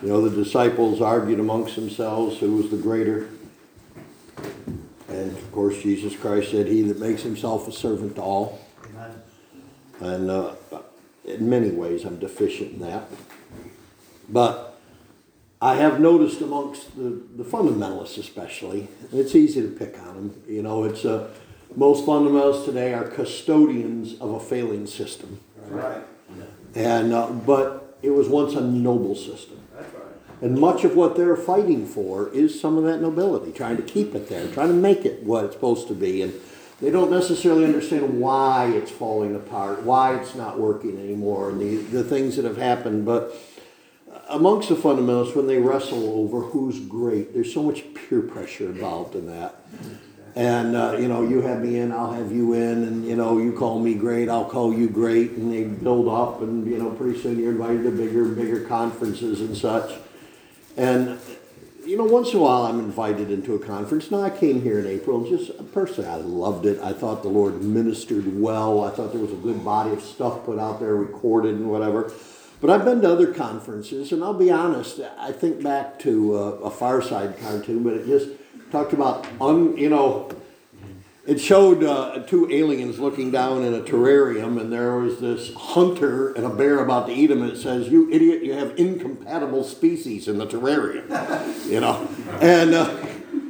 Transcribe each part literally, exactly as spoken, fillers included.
You know, the disciples argued amongst themselves who was the greater. And of course, Jesus Christ said, he that makes himself a servant to all. Amen. And uh, in many ways, I'm deficient in that. But I have noticed amongst the, the fundamentalists especially, it's easy to pick on them. You know, it's uh, most fundamentalists today are custodians of a failing system. Right. And uh, but it was once a noble system. That's right. And much of what they're fighting for is some of that nobility, trying to keep it there, trying to make it what it's supposed to be. And they don't necessarily understand why it's falling apart, why it's not working anymore, and the, the things that have happened. But amongst the fundamentalists, when they wrestle over who's great, there's so much peer pressure involved in that. And, uh, you know, you have me in, I'll have you in, and, you know, you call me great, I'll call you great, and they build up, and, you know, pretty soon you're invited to bigger and bigger conferences and such. And, you know, once in a while I'm invited into a conference. Now, I came here in April, and just personally, I loved it. I thought the Lord ministered well. I thought there was a good body of stuff put out there, recorded and whatever. But I've been to other conferences, and I'll be honest, I think back to uh, a Far Side cartoon, but it just talked about, un, you know, it showed uh, two aliens looking down in a terrarium, and there was this hunter and a bear about to eat him, and it says, "You idiot, you have incompatible species in the terrarium," you know. And uh,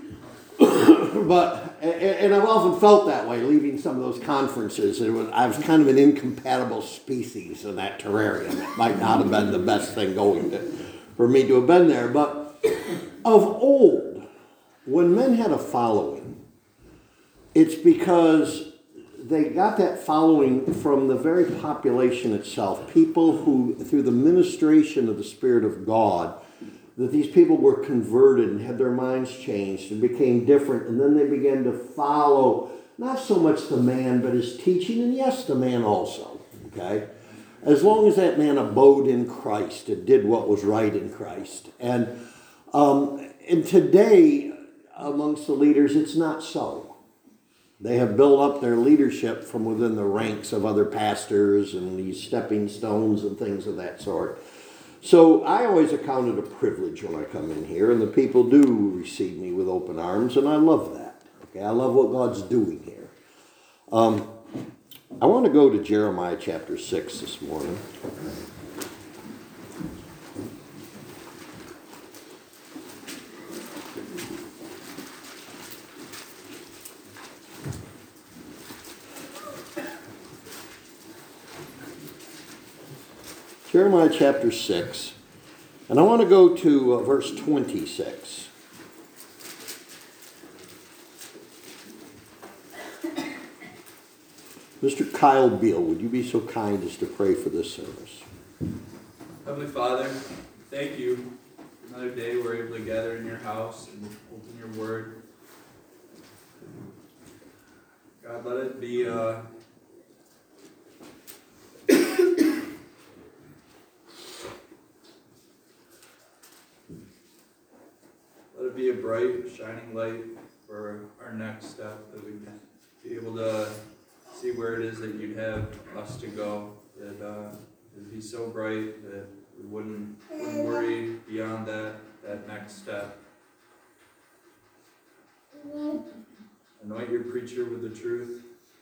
but and I've often felt that way leaving some of those conferences. It was, I was kind of an incompatible species in that terrarium. It might not have been the best thing going to, for me to have been there, but of old, when men had a following, it's because they got that following from the very population itself. People who, through the ministration of the Spirit of God, that these people were converted and had their minds changed and became different. And then they began to follow, not so much the man, but his teaching, and yes, the man also, okay? As long as that man abode in Christ and did what was right in Christ. And, um, and today, amongst the leaders, it's not so. They have built up their leadership from within the ranks of other pastors and these stepping stones and things of that sort. So I always account it a privilege when I come in here, and the people do receive me with open arms, and I love that. Okay, I love what God's doing here. Um, I want to go to Jeremiah chapter six this morning. Jeremiah chapter six, and I want to go to uh, verse twenty-six. Mister Kyle Beal, would you be so kind as to pray for this service? Heavenly Father, thank you for another day we're able to gather in your house and open your word. God, let it be uh, let it be a bright, shining light for our next step, that we can be able to see where it is that you'd have us to go, that uh, it would be so bright that we wouldn't, wouldn't worry beyond that, that next step. Anoint your preacher with the truth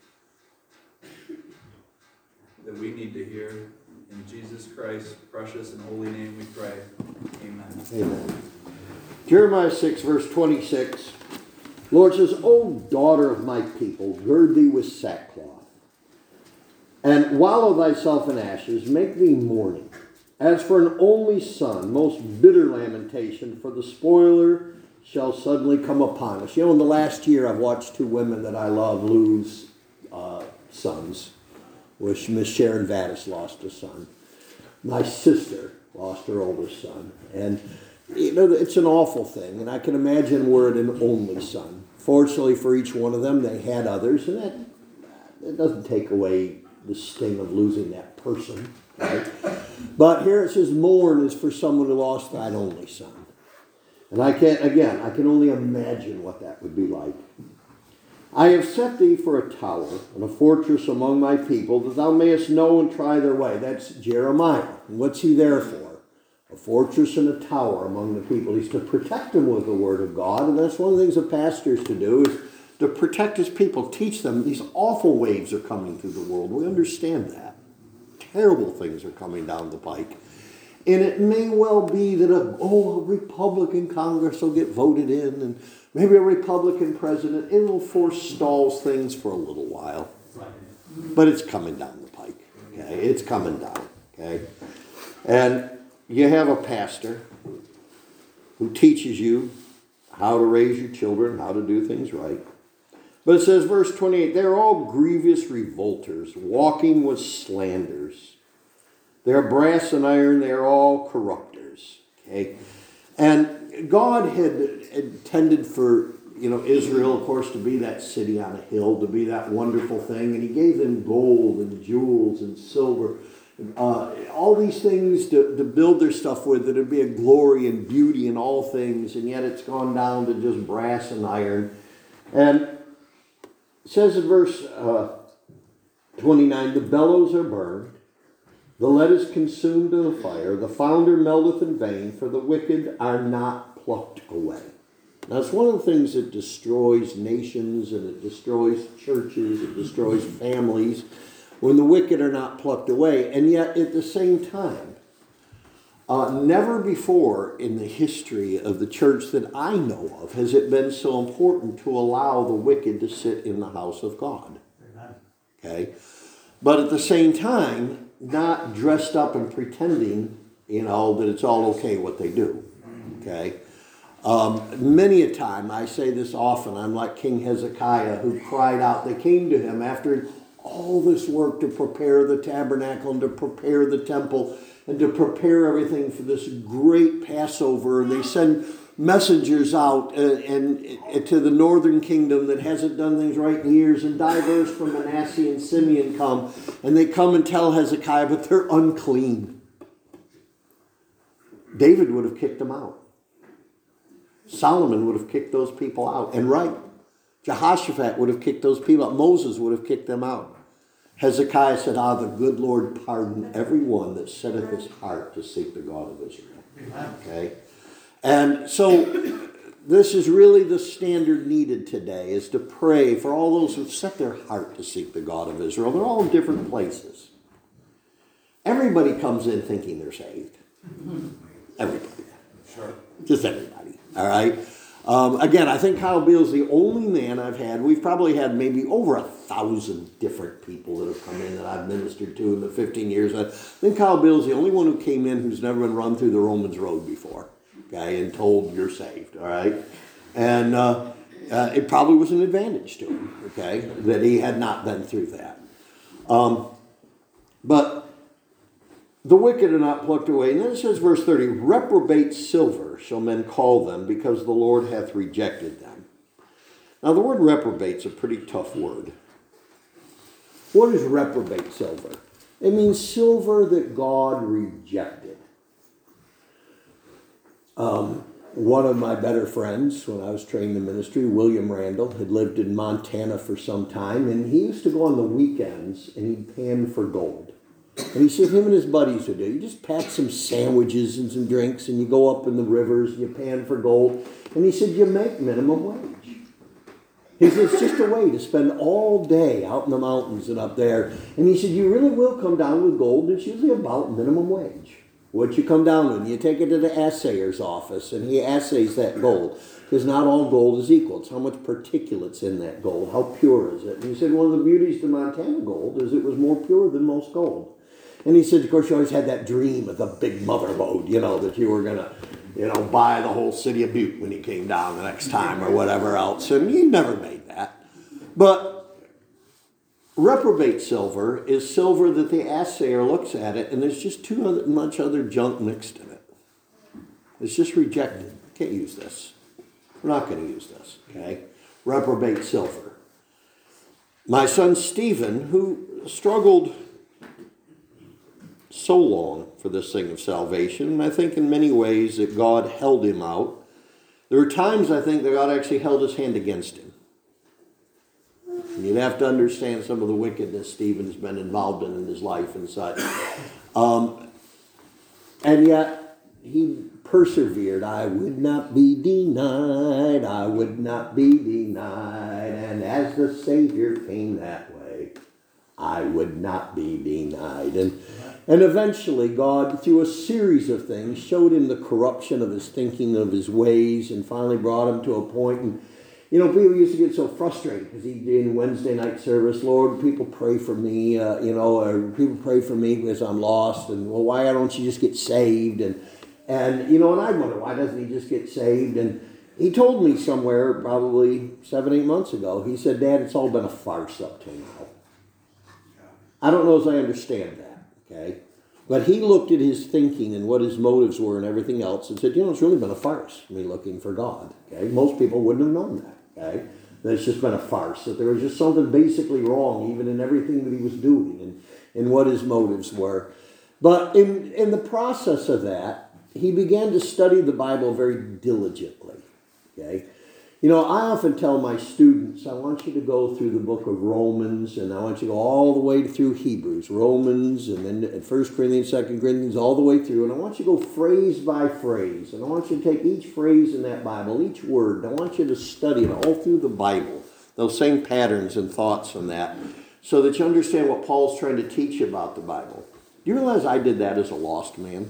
that we need to hear. In Jesus Christ's precious and holy name we pray. Amen. Amen. Jeremiah six, verse twenty-six. Lord says, O daughter of my people, gird thee with sackcloth, and wallow thyself in ashes, make thee mourning. As for an only son, most bitter lamentation, for the spoiler shall suddenly come upon us. You know, in the last year, I've watched two women that I love lose uh, sons. Which Miss Sharon Vadas lost a son. My sister lost her oldest son. And, you know, it's an awful thing. And I can imagine we're an only son. Fortunately for each one of them, they had others. And that, that doesn't take away the sting of losing that person. Right? But here it says, mourn is for someone who lost that only son. And I can't, again, I can only imagine what that would be like. I have set thee for a tower and a fortress among my people, that thou mayest know and try their way. That's Jeremiah. And what's he there for? a fortress and a tower among the people. He's to protect them with the word of God, and that's one of the things a pastor's to do, is to protect his people, teach them. These awful waves are coming through the world. We understand that. Terrible things are coming down the pike. And it may well be that a, oh, a Republican Congress will get voted in, and maybe a Republican president. It will forestall things for a little while. But it's coming down the pike. Okay? It's coming down. Okay? And you have a pastor who teaches you how to raise your children, how to do things right. But it says, verse twenty-eight, they're all grievous revolters, walking with slanders. They're brass and iron, they're all corrupters. Okay? And God had intended for, you know, Israel, of course, to be that city on a hill, to be that wonderful thing. And he gave them gold and jewels and silver, uh, all these things to, to build their stuff with, that it'd be a glory and beauty in all things. And yet it's gone down to just brass and iron. And it says in verse uh, twenty-nine, the bellows are burned, the lead is consumed in the fire, the founder melteth in vain, for the wicked are not plucked away. Now, it's one of the things that destroys nations, and it destroys churches, it destroys families, when the wicked are not plucked away. And yet, at the same time, uh, never before in the history of the church that I know of has it been so important to allow the wicked to sit in the house of God. Okay? But at the same time, not dressed up and pretending, you know, that it's all okay what they do. Okay? Um, many a time, I say this often, I'm like King Hezekiah, who cried out. They came to him after all this work to prepare the tabernacle and to prepare the temple and to prepare everything for this great Passover. And they send messengers out uh, and, and to the northern kingdom that hasn't done things right in years, and divers from Manasseh and Simeon come, and they come and tell Hezekiah, but they're unclean. David would have kicked them out. Solomon would have kicked those people out, and right. Jehoshaphat would have kicked those people out. Moses would have kicked them out. Hezekiah said, ah, the good Lord pardon every one that setteth his heart to seek the God of Israel. Okay? And so this is really the standard needed today, is to pray for all those who've set their heart to seek the God of Israel. They're all in different places. Everybody comes in thinking they're saved. Everybody. Sure. Just everybody. All right? Um, again, I think Kyle Beale's the only man I've had. We've probably had maybe over a thousand different people that have come in that I've ministered to in the fifteen years. I think Kyle Beale's the only one who came in who's never been run through the Romans road before, okay, and told you're saved, all right? And uh, uh, it probably was an advantage to him, okay, that he had not been through that. Um, but the wicked are not plucked away. And then it says, verse thirty, reprobate silver shall men call them, because the Lord hath rejected them. Now, the word reprobate's a pretty tough word. What is reprobate silver? It means silver that God rejected. Um, one of my better friends, when I was training in ministry, William Randall, had lived in Montana for some time, and he used to go on the weekends and he'd pan for gold. And he said him and his buddies would do. You just pack some sandwiches and some drinks, and you go up in the rivers and you pan for gold. And he said you make minimum wage. He said it's just a way to spend all day out in the mountains and up there. And he said you really will come down with gold. It's usually about minimum wage. What you come down with, you take it to the assayer's office, and he assays that gold. Because not all gold is equal. It's how much particulate's in that gold. How pure is it? And he said one of the beauties to Montana gold is it was more pure than most gold. And he said, of course, you always had that dream of the big mother lode, you know, that you were going to, you know, buy the whole city of Butte when you came down the next time or whatever else. And you never made that. But reprobate silver is silver that the assayer looks at it, and there's just too other, much other junk mixed in it. It's just rejected. Can't use this. We're not going to use this, okay? Reprobate silver. My son Stephen, who struggled so long for this thing of salvation, and I think in many ways that God held him out. There were times, I think, that God actually held his hand against him. And you'd have to understand some of the wickedness Stephen's been involved in in his life and such. Um, and yet, he persevered. I would not be denied. I would not be denied. And as the Savior came that way, I would not be denied. And, and eventually God, through a series of things, showed him the corruption of his thinking, of his ways, and finally brought him to a point. And, you know, people used to get so frustrated because he did in Wednesday night service, Lord, people pray for me, uh, you know, or people pray for me because I'm lost. And, well, why don't you just get saved? And, and you know, and I wonder, why doesn't he just get saved? And he told me somewhere probably seven, eight months ago, he said, Dad, it's all been a farce up till now. I don't know as I understand that, okay? But he looked at his thinking and what his motives were and everything else and said, you know, it's really been a farce, me looking for God, okay? Most people wouldn't have known that, okay? That it's just been a farce, that there was just something basically wrong even in everything that he was doing and, and what his motives were. But in, in the process of that, he began to study the Bible very diligently, okay? You know, I often tell my students, I want you to go through the book of Romans, and I want you to go all the way through Hebrews, Romans, and then First Corinthians, Second Corinthians, all the way through. And I want you to go phrase by phrase. And I want you to take each phrase in that Bible, each word, and I want you to study it all through the Bible, those same patterns and thoughts and that, so that you understand what Paul's trying to teach you about the Bible. Do you realize I did that as a lost man?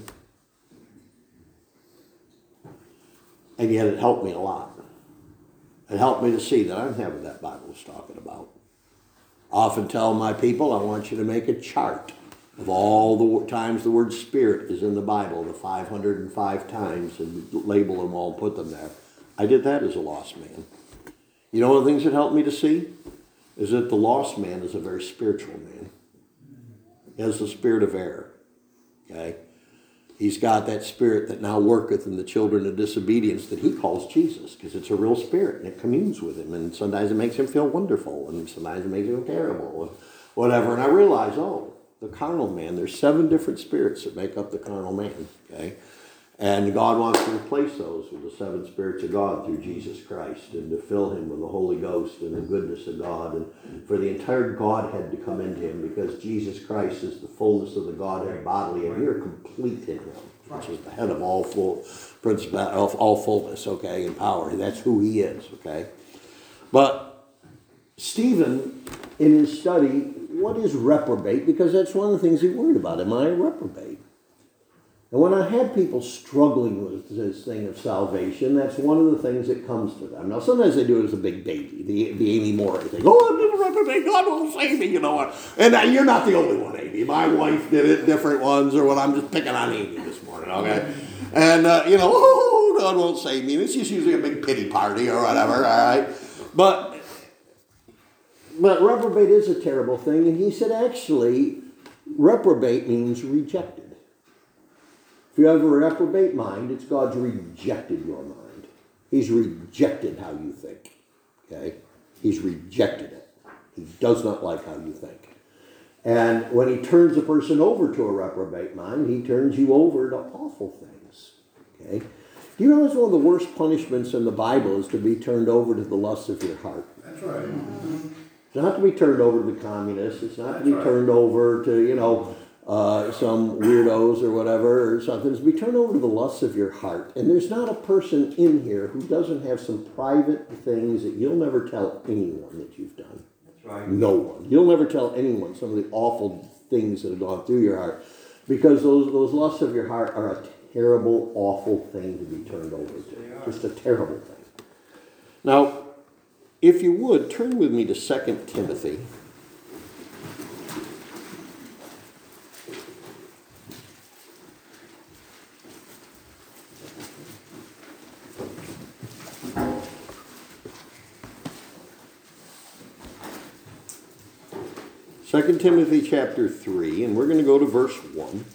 And yet it helped me a lot. It helped me to see that I don't have what that Bible is talking about. I often tell my people, I want you to make a chart of all the times the word Spirit is in the Bible, the five hundred five times, and label them all and put them there. I did that as a lost man. You know one of the things that helped me to see is that the lost man is a very spiritual man. He has the spirit of error. Okay? He's got that spirit that now worketh in the children of disobedience that he calls Jesus, because it's a real spirit and it communes with him, and sometimes it makes him feel wonderful and sometimes it makes him feel terrible and whatever. And I realize, oh, the carnal man, there's seven different spirits that make up the carnal man, okay? And God wants to replace those with the seven spirits of God through Jesus Christ, and to fill him with the Holy Ghost and the goodness of God, and for the entire Godhead to come into him, because Jesus Christ is the fullness of the Godhead bodily, and you're complete in him, which is the head of all full principle of all fullness, okay, and power. That's who he is, okay. But Stephen, in his study, what is reprobate? Because that's one of the things he worried about. Am I a reprobate? And when I had people struggling with this thing of salvation, that's one of the things that comes to them. Now, sometimes they do it as a big baby, the, the Amy Morey thing. Oh, I'm never reprobate, God will save me, you know what? And uh, you're not the only one, Amy. My wife did it, different ones, or what. I'm just picking on Amy this morning, okay? And, uh, you know, oh, God won't save me. And it's just usually a big pity party or whatever, all right? But, but reprobate is a terrible thing. And he said, actually, reprobate means rejected. If you have a reprobate mind, it's God's rejected your mind. He's rejected how you think. Okay? He's rejected it. He does not like how you think. And when he turns a person over to a reprobate mind, he turns you over to awful things. Okay? Do you realize one of the worst punishments in the Bible is to be turned over to the lusts of your heart? That's right. It's not to be turned over to the communists. It's not to be turned over to, you know, Uh, some weirdos or whatever or something. Is be turned over to the lusts of your heart. And there's not a person in here who doesn't have some private things that you'll never tell anyone that you've done. That's right. No one. You'll never tell anyone some of the awful things that have gone through your heart, because those, those lusts of your heart are a terrible, awful thing to be turned over to. Just a terrible thing. Now, if you would, turn with me to Second Timothy. Second Timothy chapter three, and we're going to go to verse one.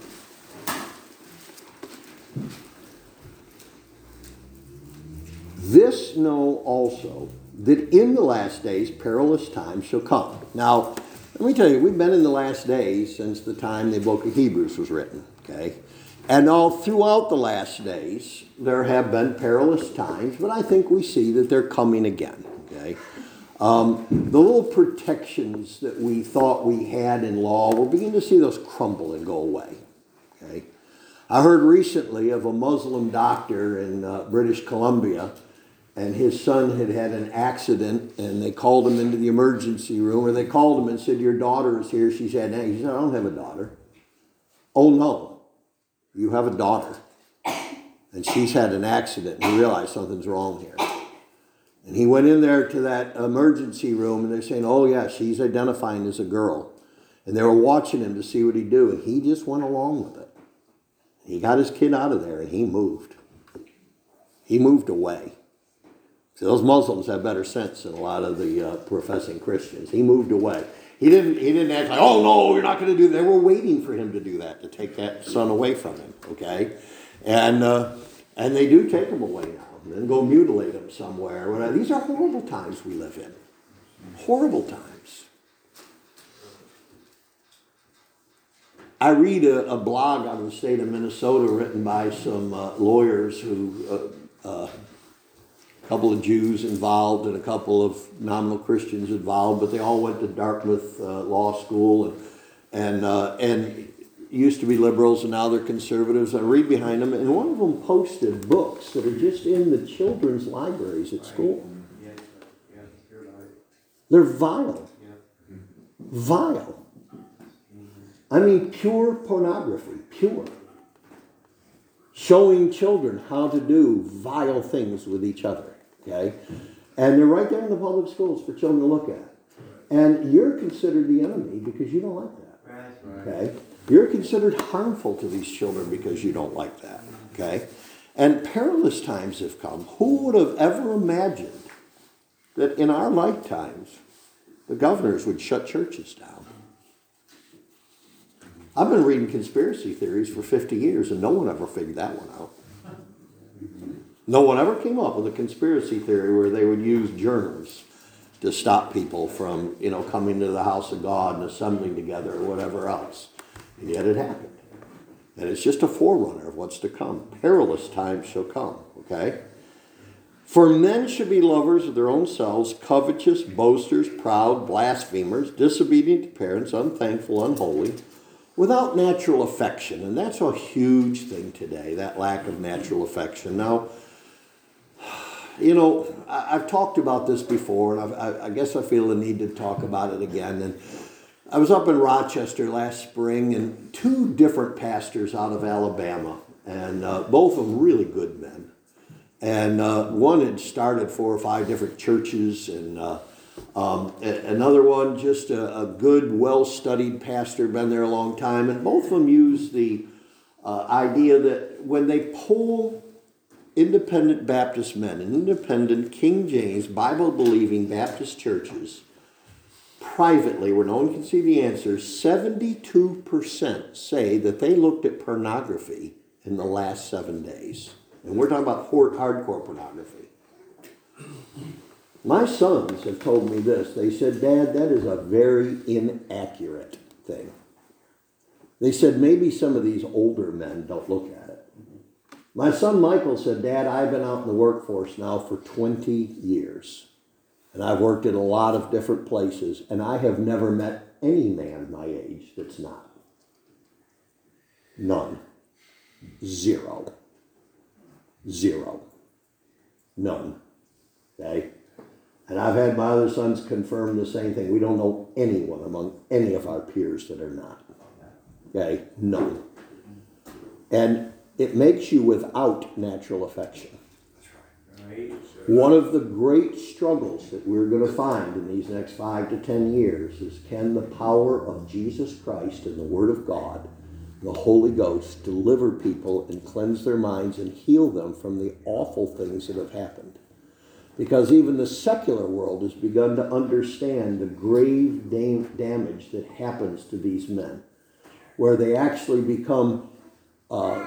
This know also, that in the last days perilous times shall come. Now, let me tell you, we've been in the last days since the time the book of Hebrews was written, okay? And all throughout the last days, there have been perilous times, but I think we see that they're coming again, okay? Um, the little protections that we thought we had in law, we're beginning to see those crumble and go away. Okay, I heard recently of a Muslim doctor in uh, British Columbia, and his son had had an accident, and they called him into the emergency room, or they called him and said, your daughter is here. She's had an accident. He said, I don't have a daughter. Oh, no, you have a daughter, and she's had an accident. And he realized something's wrong here. And he went in there to that emergency room, and they're saying, oh, yeah, she's identifying as a girl. And they were watching him to see what he'd do, and he just went along with it. He got his kid out of there, and he moved. He moved away. So those Muslims have better sense than a lot of the uh, professing Christians. He moved away. He didn't He didn't act like, oh, no, you're not going to do that. They were waiting for him to do that, to take that son away from him, okay? And uh, and they do take him away now. And then go mutilate him somewhere. Whatever. These are horrible times we live in. Horrible times. I read a, a blog out of the state of Minnesota written by some uh, lawyers who, uh, uh, a couple of Jews involved and a couple of nominal Christians involved, but they all went to Dartmouth uh, Law School and and uh, and used to be liberals, and now they're conservatives. I read behind them, and one of them posted books that are just in the children's libraries at school. They're vile. Vile. I mean, pure pornography. Pure. Showing children how to do vile things with each other. Okay? And they're right there in the public schools for children to look at. And you're considered the enemy because you don't like that. Okay? You're considered harmful to these children because you don't like that, okay? And perilous times have come. Who would have ever imagined that in our lifetimes the governors would shut churches down? I've been reading conspiracy theories for fifty years, and no one ever figured that one out. No one ever came up with a conspiracy theory where they would use germs to stop people from, you know, coming to the house of God and assembling together or whatever else. And yet it happened. And it's just a forerunner of what's to come. Perilous times shall come, okay? For men should be lovers of their own selves, covetous, boasters, proud, blasphemers, disobedient to parents, unthankful, unholy, without natural affection. And that's a huge thing today, that lack of natural affection. Now, you know, I've talked about this before, and I've, I guess I feel the need to talk about it again. And I was up in Rochester last spring, and two different pastors out of Alabama, and uh, both of them really good men. And uh, one had started four or five different churches, and uh, um, a- another one, just a, a good, well-studied pastor, been there a long time. And both of them use the uh, idea that when they poll independent Baptist men and independent King James, Bible-believing Baptist churches, privately, where no one can see the answers, seventy-two percent say that they looked at pornography in the last seven days. And we're talking about hardcore pornography. My sons have told me this. They said, Dad, that is a very inaccurate thing. They said maybe some of these older men don't look at it. My son Michael said, Dad, I've been out in the workforce now for twenty years. And I've worked in a lot of different places, and I have never met any man my age that's not. None. Zero. Zero. None. Okay? And I've had my other sons confirm the same thing. We don't know anyone among any of our peers that are not. Okay? None. And it makes you without natural affection. One of the great struggles that we're going to find in these next five to ten years is, can the power of Jesus Christ and the Word of God, the Holy Ghost, deliver people and cleanse their minds and heal them from the awful things that have happened? Because even the secular world has begun to understand the grave dam- damage that happens to these men, where they actually become, uh,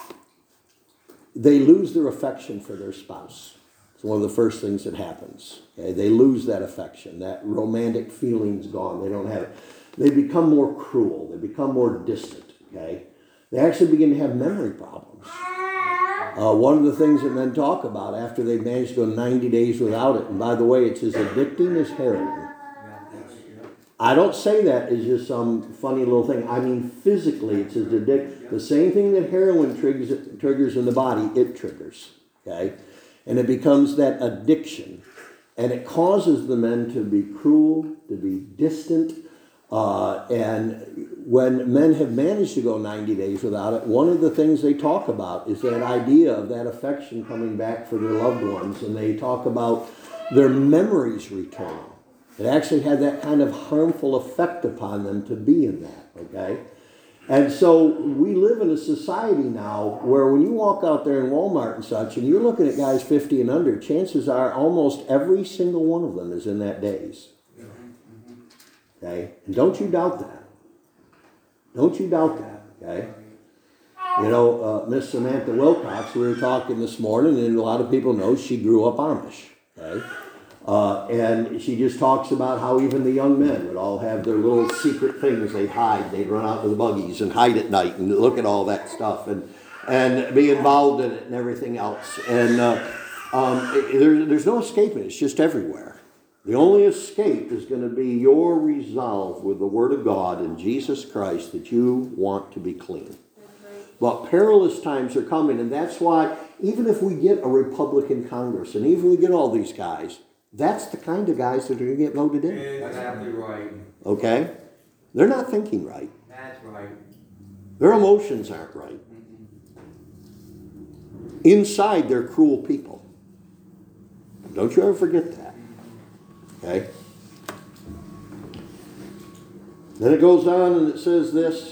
they lose their affection for their spouse. It's one of the first things that happens. Okay? They lose that affection. That romantic feeling's gone. They don't have it. They become more cruel. They become more distant. Okay? They actually begin to have memory problems. Uh, one of the things that men talk about after they've managed to go ninety days without it, and by the way, it's as addicting as heroin. I don't say that as just some funny little thing. I mean physically, it's as addic- the same thing that heroin triggers, triggers in the body, it triggers. Okay? And it becomes that addiction. And it causes the men to be cruel, to be distant. Uh, and when men have managed to go ninety days without it, one of the things they talk about is that idea of that affection coming back for their loved ones. And they talk about their memories returning. It actually had that kind of harmful effect upon them to be in that, okay? And so we live in a society now where when you walk out there in Walmart and such, and you're looking at guys fifty and under, chances are almost every single one of them is in that daze. Okay? And don't you doubt that. Don't you doubt that, okay? You know, uh, Miss Samantha Wilcox, we were talking this morning, and a lot of people know she grew up Amish, okay? Uh, and she just talks about how even the young men would all have their little secret things they'd hide. They'd run out to the buggies and hide at night and look at all that stuff and and be involved in it and everything else. And uh, um, it, there, there's no escaping it. It's just everywhere. The only escape is going to be your resolve with the Word of God in Jesus Christ that you want to be clean. But perilous times are coming, and that's why even if we get a Republican Congress and even we get all these guys, that's the kind of guys that are going to get voted in. Exactly right. Okay? They're not thinking right. That's right. Their emotions aren't right. Inside, they're cruel people. Don't you ever forget that. Okay? Then it goes on and it says this.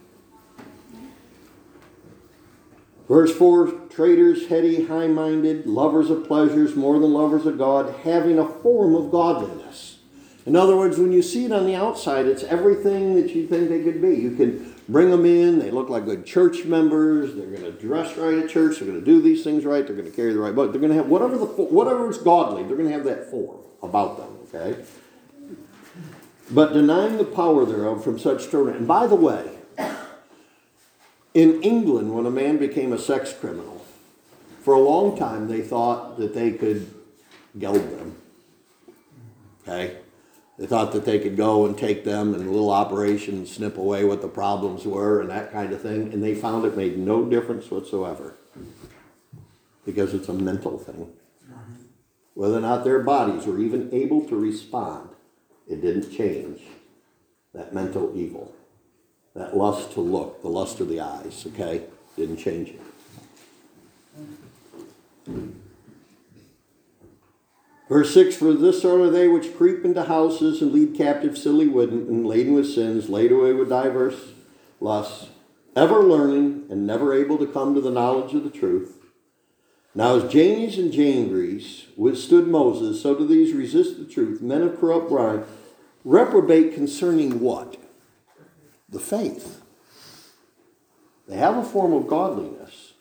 Verse four, traitors, heady, high-minded, lovers of pleasures more than lovers of God, having a form of godliness. In other words, when you see it on the outside, it's everything that you think they could be. You can bring them in, they look like good church members, they're going to dress right at church, they're going to do these things right, they're going to carry the right book, they're going to have whatever the whatever is godly, they're going to have that form about them, okay? But denying the power thereof from such torment. And by the way, in England, when a man became a sex criminal, for a long time they thought that they could geld them. Okay? They thought that they could go and take them in a little operation and snip away what the problems were and that kind of thing. And they found it made no difference whatsoever. Because it's a mental thing. Whether or not their bodies were even able to respond, it didn't change that mental evil. That lust to look, the lust of the eyes, okay? Didn't change it. Verse six, for this sort are they which creep into houses and lead captive silly women and laden with sins, laid away with diverse lusts, ever learning and never able to come to the knowledge of the truth. Now as Jannes and Jambres withstood Moses, so do these resist the truth, men of corrupt mind, reprobate concerning what? The faith. They have a form of godliness.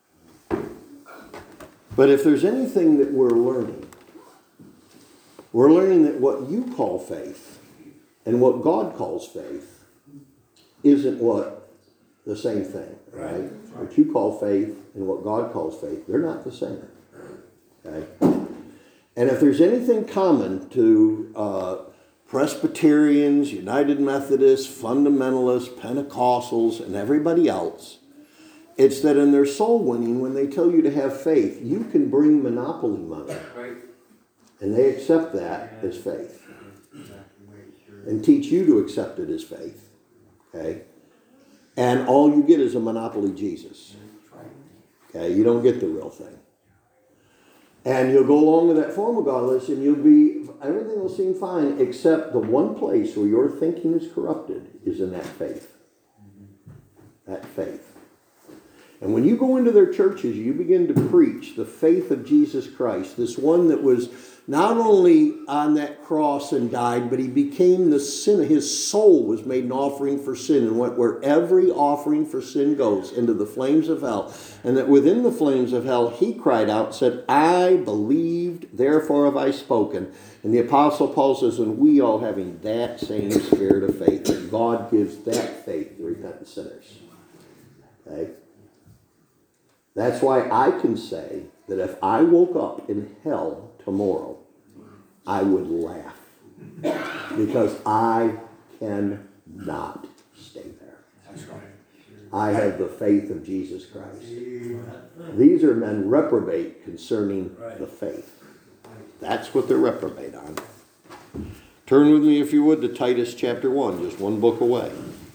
But if there's anything that we're learning, we're learning that what you call faith and what God calls faith isn't what the same thing, right? What you call faith and what God calls faith, they're not the same. Okay? And if there's anything common to uh, Presbyterians, United Methodists, fundamentalists, Pentecostals, and everybody else, it's that in their soul winning, when they tell you to have faith, you can bring monopoly money. Right. And they accept that as faith. And teach you to accept it as faith. Okay? And all you get is a monopoly Jesus. Okay? You don't get the real thing. And you'll go along with that form of godliness and you'll be, everything will seem fine except the one place where your thinking is corrupted is in that faith. That faith. And when you go into their churches, you begin to preach the faith of Jesus Christ, this one that was not only on that cross and died, but he became the sin. His soul was made an offering for sin and went where every offering for sin goes, into the flames of hell. And that within the flames of hell, he cried out and said, I believed, therefore have I spoken. And the Apostle Paul says, and we all having that same spirit of faith, that God gives that faith to repentant sinners. Okay? That's why I can say that if I woke up in hell tomorrow, I would laugh because I cannot stay there. That's right. I have the faith of Jesus Christ. These are men reprobate concerning the faith. That's what they're reprobate on. Turn with me, if you would, to Titus chapter one, just one book away.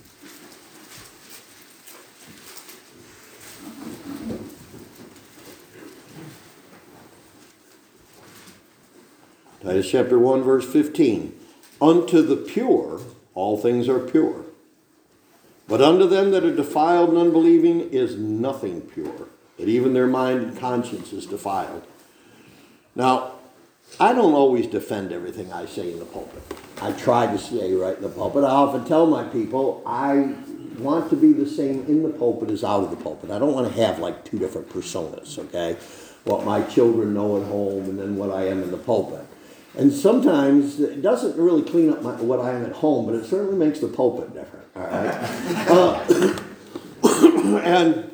Titus chapter one, verse fifteen. Unto the pure, all things are pure. But unto them that are defiled and unbelieving is nothing pure, but even their mind and conscience is defiled. Now, I don't always defend everything I say in the pulpit. I try to say right in the pulpit. I often tell my people I want to be the same in the pulpit as out of the pulpit. I don't want to have like two different personas, okay? What my children know at home and then what I am in the pulpit. And sometimes it doesn't really clean up my, what I am at home, but it certainly makes the pulpit different, all right? uh, and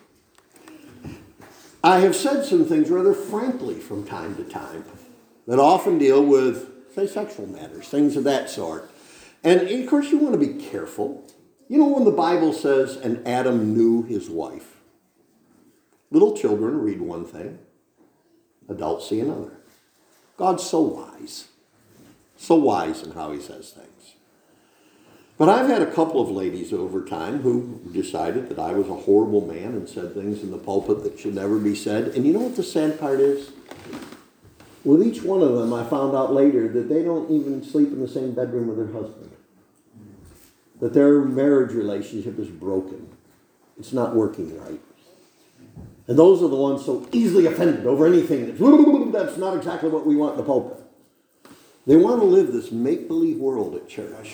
I have said some things rather frankly from time to time that often deal with, say, sexual matters, things of that sort. And, of course, you want to be careful. You know when the Bible says, and Adam knew his wife, little children read one thing, adults see another. God's so wise, so wise in how he says things. But I've had a couple of ladies over time who decided that I was a horrible man and said things in the pulpit that should never be said. And you know what the sad part is? With each one of them, I found out later that they don't even sleep in the same bedroom with their husband. That their marriage relationship is broken. It's not working right. And those are the ones so easily offended over anything that's, that's not exactly what we want in the pulpit. They want to live this make-believe world at church.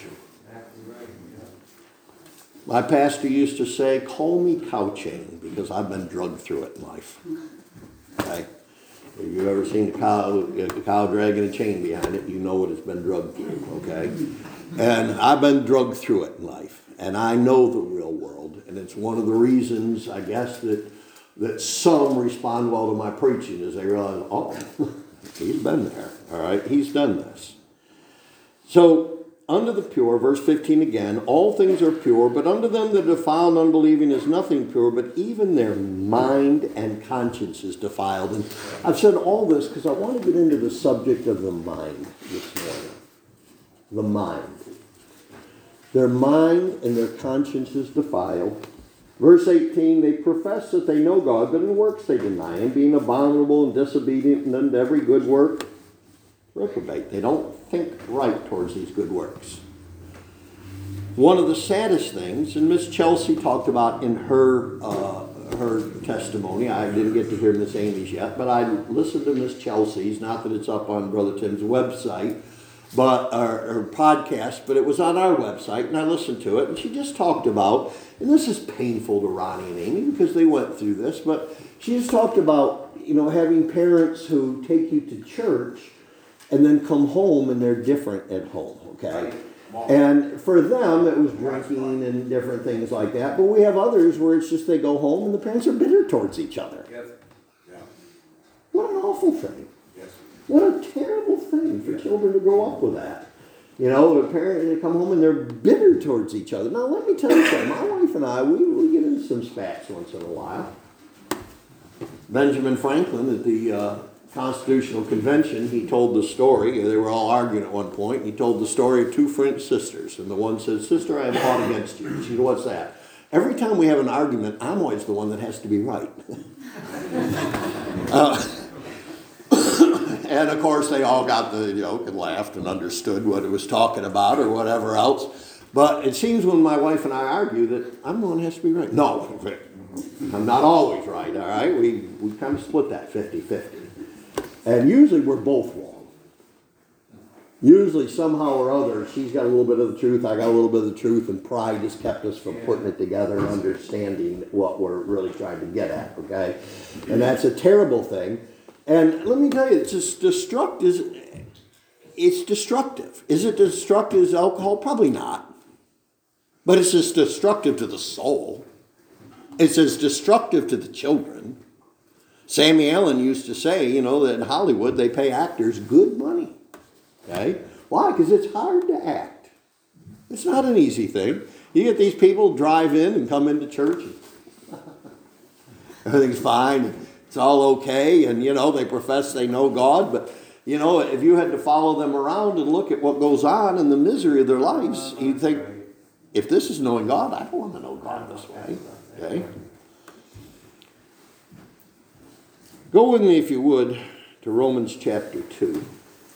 My pastor used to say, call me cow-chain, because I've been drugged through it in life. Okay? If you've ever seen a cow, a cow dragging a chain behind it, you know it has been drugged through, okay? And I've been drugged through it in life. And I know the real world. And it's one of the reasons, I guess, that that some respond well to my preaching is they realize, oh, he's been there, all right? He's done this. So, unto the pure, verse fifteen again, all things are pure, but unto them that defile and unbelieving is nothing pure, but even their mind and conscience is defiled. And I've said all this because I want to get into the subject of the mind this morning. The mind. Their mind and their conscience is defiled. Verse eighteen, they profess that they know God, but in works they deny him, being abominable and disobedient and unto every good work, reprobate. They don't think right towards these good works. One of the saddest things, and Miss Chelsea talked about in her uh, her testimony, I didn't get to hear Miss Amy's yet, but I listened to Miss Chelsea's, not that it's up on Brother Tim's website, but or, or podcast, but it was on our website, and I listened to it, and she just talked about, and this is painful to Ronnie and Amy because they went through this, but she just talked about, you know, having parents who take you to church and then come home and they're different at home, okay? And for them, it was drinking and different things like that, but we have others where it's just they go home and the parents are bitter towards each other. Yes. Yeah. What an awful thing. Yes. What a terrible thing for children to grow up with that. You know, a parent, they come home and they're bitter towards each other. Now, let me tell you something. My wife and I, we, we get into some spats once in a while. Benjamin Franklin at the uh, Constitutional Convention, he told the story. They were all arguing at one point. He told the story of two French sisters. And the one said, sister, I have fought against you. She said, what's that? Every time we have an argument, I'm always the one that has to be right. uh, And, of course, they all got the joke and laughed and understood what it was talking about or whatever else. But it seems when my wife and I argue that I'm the one that has to be right. No, I'm not always right, all right? We, we kind of split that fifty-fifty. And usually we're both wrong. Usually somehow or other, she's got a little bit of the truth, I got a little bit of the truth, and pride has kept us from putting it together and understanding what we're really trying to get at, okay? And that's a terrible thing. And let me tell you, it's just destructive. It's destructive. Is it destructive as alcohol? Probably not. But it's as destructive to the soul. It's as destructive to the children. Sammy Allen used to say, you know, that in Hollywood they pay actors good money. Okay? Why? Because it's hard to act. It's not an easy thing. You get these people drive in and come into church. And everything's fine. It's all okay. And, you know, they profess they know God. But, you know, if you had to follow them around and look at what goes on in the misery of their lives, you'd think, if this is knowing God, I don't want to know God this way. Okay? Go with me, if you would, to Romans chapter two.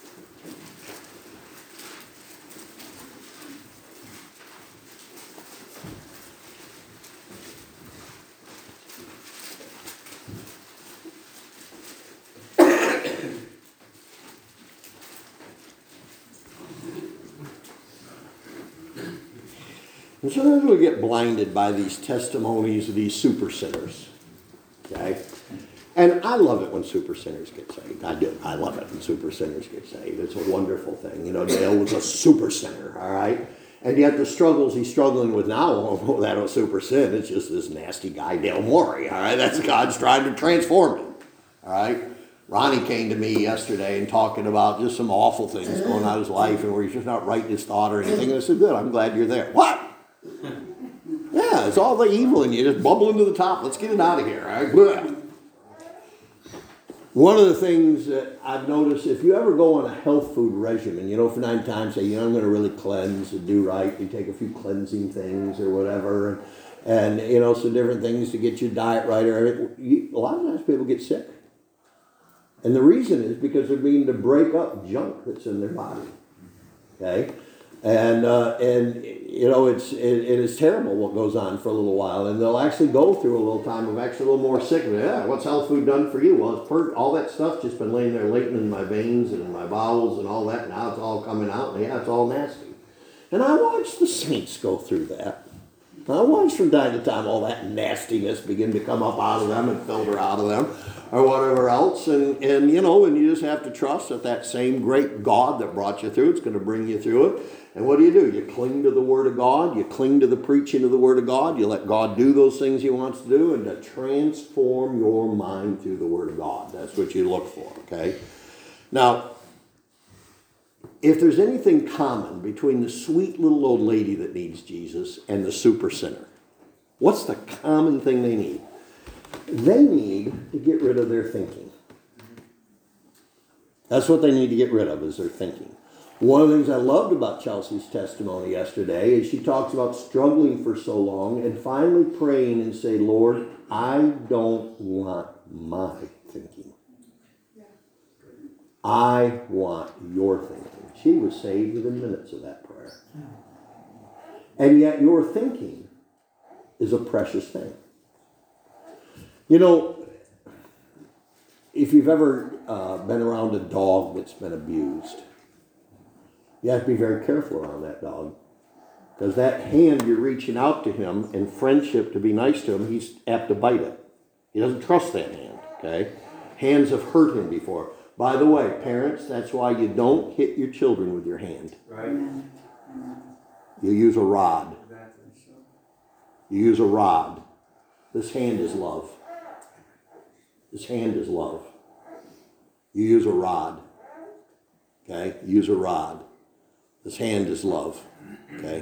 And sometimes we get blinded by these testimonies of these super sinners. Okay? And I love it when super sinners get saved. I do. I love it when super sinners get saved. It's a wonderful thing. You know, Dale was a super sinner, all right? And yet the struggles he's struggling with now, oh, that was super sin. It's just this nasty guy, Dale Morey, all right? That's God's trying to transform him, all right? Ronnie came to me yesterday and talking about just some awful things going on in his life and where he's just not right in his thought or anything. And I said, good, I'm glad you're there. What? Yeah, it's all the evil in you just bubbling to the top. Let's get it out of here. All right? Blah. One of the things that I've noticed, if you ever go on a health food regimen, you know, for nine times, say, you know, I'm going to really cleanse and do right. You take a few cleansing things or whatever, and, and you know, some different things to get your diet right. Or you, a lot of times people get sick. And the reason is because they're beginning to break up junk that's in their body. Okay? And, uh, and you know, it's it, it is terrible what goes on for a little while. And they'll actually go through a little time of actually a little more sickness. Yeah, what's health food done for you? Well, it's per- all that stuff's just been laying there latent in my veins and in my bowels and all that. Now it's all coming out. And yeah, it's all nasty. And I watch the saints go through that. I watch from time to time all that nastiness begin to come up out of them and filter out of them or whatever else. And, and, you know, and you just have to trust that that same great God that brought you through, it's going to bring you through it. And what do you do? You cling to the Word of God. You cling to the preaching of the Word of God. You let God do those things He wants to do and to transform your mind through the Word of God. That's what you look for, okay? Now, if there's anything common between the sweet little old lady that needs Jesus and the super sinner, what's the common thing they need? They need to get rid of their thinking. That's what they need to get rid of, is their thinking. One of the things I loved about Chelsea's testimony yesterday is she talks about struggling for so long and finally praying and say, Lord, I don't want my thinking. I want your thinking. She was saved within minutes of that prayer. And yet your thinking is a precious thing. You know, if you've ever uh, been around a dog that's been abused, you have to be very careful around that dog. Because that hand you're reaching out to him in friendship to be nice to him, he's apt to bite it. He doesn't trust that hand, okay? Hands have hurt him before. By the way, parents, that's why you don't hit your children with your hand. Right. You use a rod. You use a rod. This hand is love. This hand is love. You use a rod. Okay? Use a rod. This hand is love. Okay?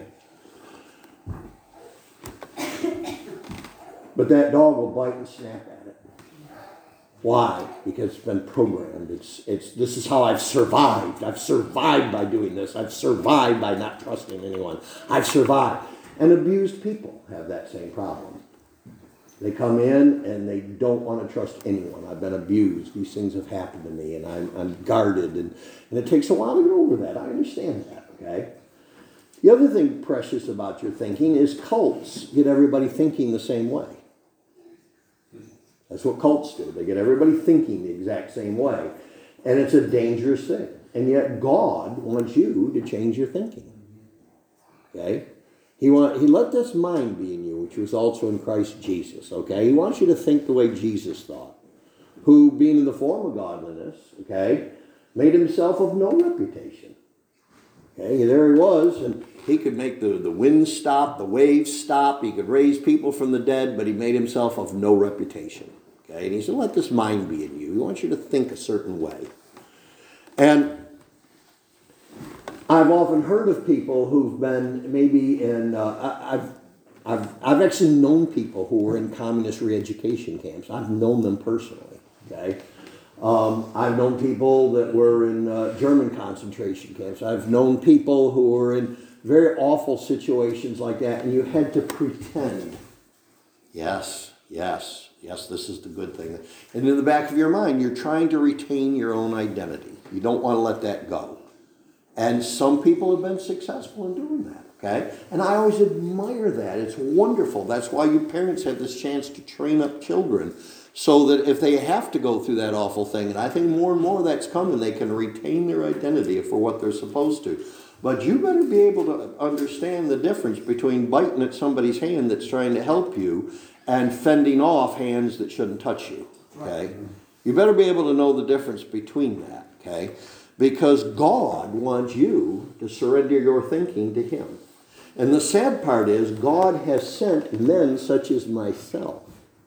But that dog will bite and snap at it. Why? Because it's been programmed. It's it's this is how I've survived. I've survived by doing this. I've survived by not trusting anyone. I've survived. And abused people have that same problem. They come in and they don't want to trust anyone. I've been abused. These things have happened to me and I'm, I'm guarded. And, and it takes a while to get over that. I understand that, okay? The other thing precious about your thinking is cults get everybody thinking the same way. That's what cults do. They get everybody thinking the exact same way. And it's a dangerous thing. And yet God wants you to change your thinking. Okay? He want, he let this mind be in you, which was also in Christ Jesus. Okay? He wants you to think the way Jesus thought. Who, being in the form of godliness, okay, made himself of no reputation. Okay? There he was, and he could make the, the wind stop, the waves stop. He could raise people from the dead, but he made himself of no reputation. Okay? And he said, let this mind be in you. He wants you to think a certain way. And I've often heard of people who've been maybe in, uh, I, I've, I've, I've actually known people who were in communist re-education camps. I've known them personally, okay? Um, I've known people that were in uh, German concentration camps. I've known people who were in very awful situations like that, and you had to pretend. Yes, yes, yes, this is the good thing. And in the back of your mind, you're trying to retain your own identity. You don't want to let that go. And some people have been successful in doing that, okay? And I always admire that. It's wonderful. That's why you parents have this chance to train up children so that if they have to go through that awful thing, and I think more and more that's coming, they can retain their identity for what they're supposed to. But you better be able to understand the difference between biting at somebody's hand that's trying to help you and fending off hands that shouldn't touch you, okay? You better be able to know the difference between that, okay? Because God wants you to surrender your thinking to Him. And the sad part is God has sent men such as myself.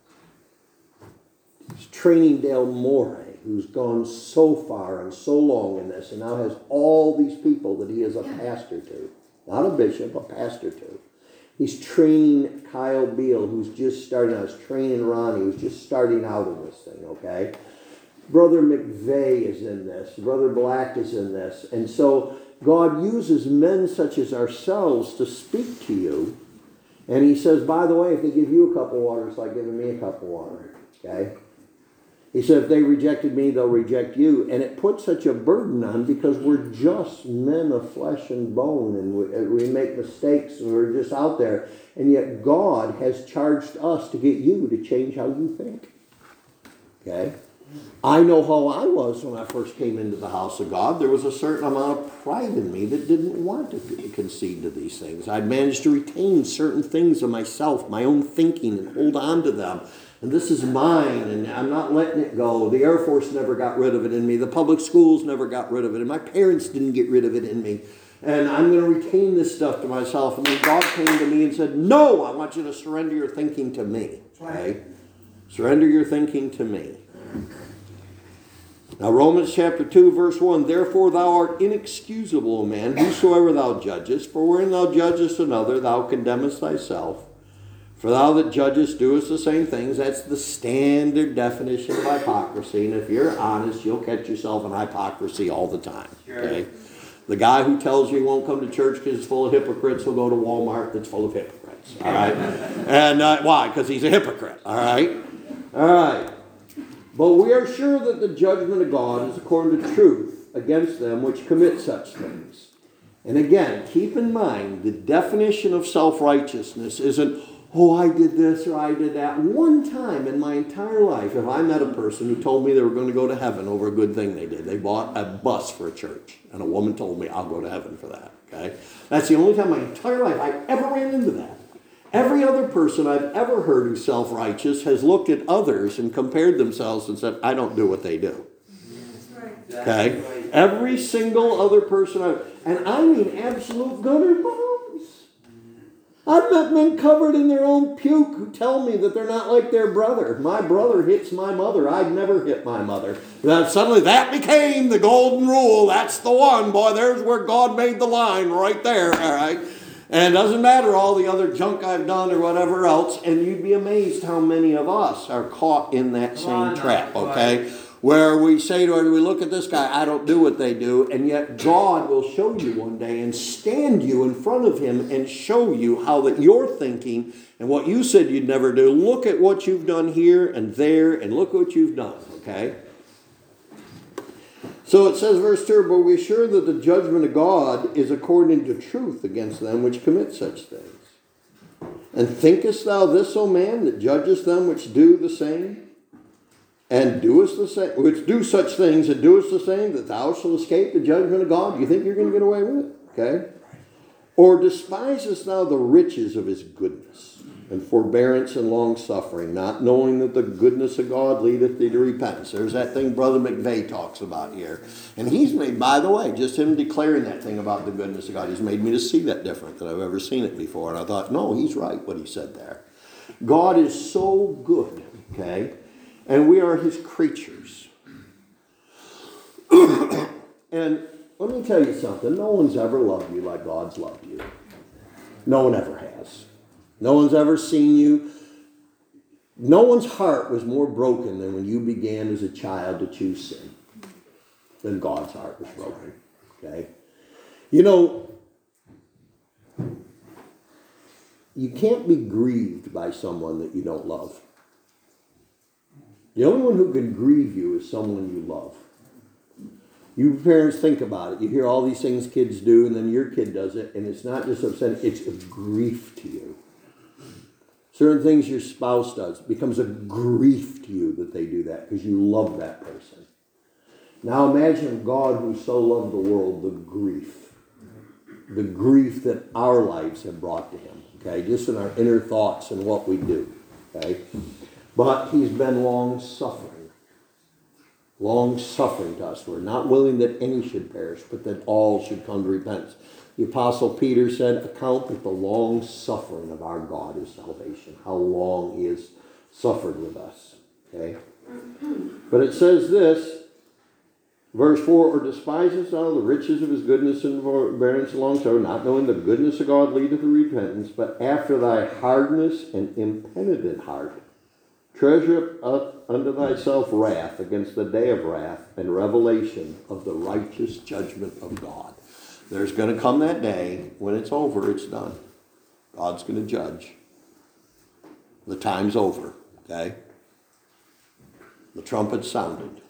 It's training Dale Morey, who's gone so far and so long in this, and now has all these people that he is a pastor to. Not a bishop, a pastor to. He's training Kyle Beal, who's just starting out. He's training Ronnie, who's just starting out in this thing, okay? Brother McVeigh is in this. Brother Black is in this. And so God uses men such as ourselves to speak to you. And He says, by the way, if they give you a cup of water, it's like giving me a cup of water, okay? He said, if they rejected me, they'll reject you. And it puts such a burden on because we're just men of flesh and bone, and we, we make mistakes, and we're just out there. And yet God has charged us to get you to change how you think. Okay? I know how I was when I first came into the house of God. There was a certain amount of pride in me that didn't want to concede to these things. I'd managed to retain certain things of myself, my own thinking, and hold on to them. And this is mine, and I'm not letting it go. The Air Force never got rid of it in me. The public schools never got rid of it. And my parents didn't get rid of it in me. And I'm going to retain this stuff to myself. And then God came to me and said, no, I want you to surrender your thinking to me. Okay? Surrender your thinking to me. Now, Romans chapter two, verse one, therefore thou art inexcusable, O man, whosoever thou judgest, for wherein thou judgest another, thou condemnest thyself. For thou that judgest doest the same things. That's the standard definition of hypocrisy. And if you're honest, you'll catch yourself in hypocrisy all the time. Okay? The guy who tells you he won't come to church because it's full of hypocrites will go to Walmart that's full of hypocrites. All right? And uh, why? Because he's a hypocrite. All right? All right. But we are sure that the judgment of God is according to truth against them which commit such things. And again, keep in mind, the definition of self-righteousness isn't, oh, I did this or I did that. One time in my entire life, if I met a person who told me they were going to go to heaven over a good thing they did, they bought a bus for a church, and a woman told me, I'll go to heaven for that. Okay, that's the only time in my entire life I ever ran into that. Every other person I've ever heard who's self-righteous has looked at others and compared themselves and said, I don't do what they do. Okay? Every single other person I've, and I mean absolute gutter bombs. I've met men covered in their own puke who tell me that they're not like their brother. My brother hits my mother. I'd never hit my mother. Then suddenly that became the golden rule. That's the one. Boy, there's where God made the line right there. All right? And it doesn't matter all the other junk I've done or whatever else. And you'd be amazed how many of us are caught in that same trap, okay? Where we say to her, we look at this guy, I don't do what they do. And yet God will show you one day and stand you in front of Him and show you how that you're thinking and what you said you'd never do. Look at what you've done here and there and look what you've done, okay? So it says, verse two, but we're sure that the judgment of God is according to truth against them which commit such things. And thinkest thou this, O man, that judgest them which do the same? And doest the same, which do such things and doest the same, that thou shalt escape the judgment of God? Do you think you're going to get away with it? Okay? Or despisest thou the riches of His goodness, and forbearance and long-suffering, not knowing that the goodness of God leadeth thee to repentance? There's that thing Brother McVeigh talks about here. And he's made, by the way, just him declaring that thing about the goodness of God, he's made me to see that different than I've ever seen it before. And I thought, no, he's right what he said there. God is so good, okay? And we are His creatures. And let me tell you something. No one's ever loved you like God's loved you. No one ever has. No one's ever seen you. No one's heart was more broken than when you began as a child to choose sin. Then God's heart was broken. Okay? You know, you can't be grieved by someone that you don't love. The only one who can grieve you is someone you love. You parents think about it. You hear all these things kids do, and then your kid does it, and it's not just upsetting, it's a grief to you. Certain things your spouse does becomes a grief to you that they do that because you love that person. Now imagine God who so loved the world, the grief. The grief that our lives have brought to him. Okay, just in our inner thoughts and what we do. Okay, but he's been long-suffering. Long-suffering to us. We're not willing that any should perish, but that all should come to repentance. The Apostle Peter said, account that the long-suffering of our God is salvation. How long he has suffered with us. Okay? But it says this, verse four, or despisest thou the riches of his goodness and forbearance and long-suffering, not knowing the goodness of God leadeth to repentance, but after thy hardness and impenitent heart, treasure up unto thyself wrath against the day of wrath and revelation of the righteous judgment of God. There's going to come that day when it's over, it's done. God's going to judge. The time's over, okay? The trumpet sounded.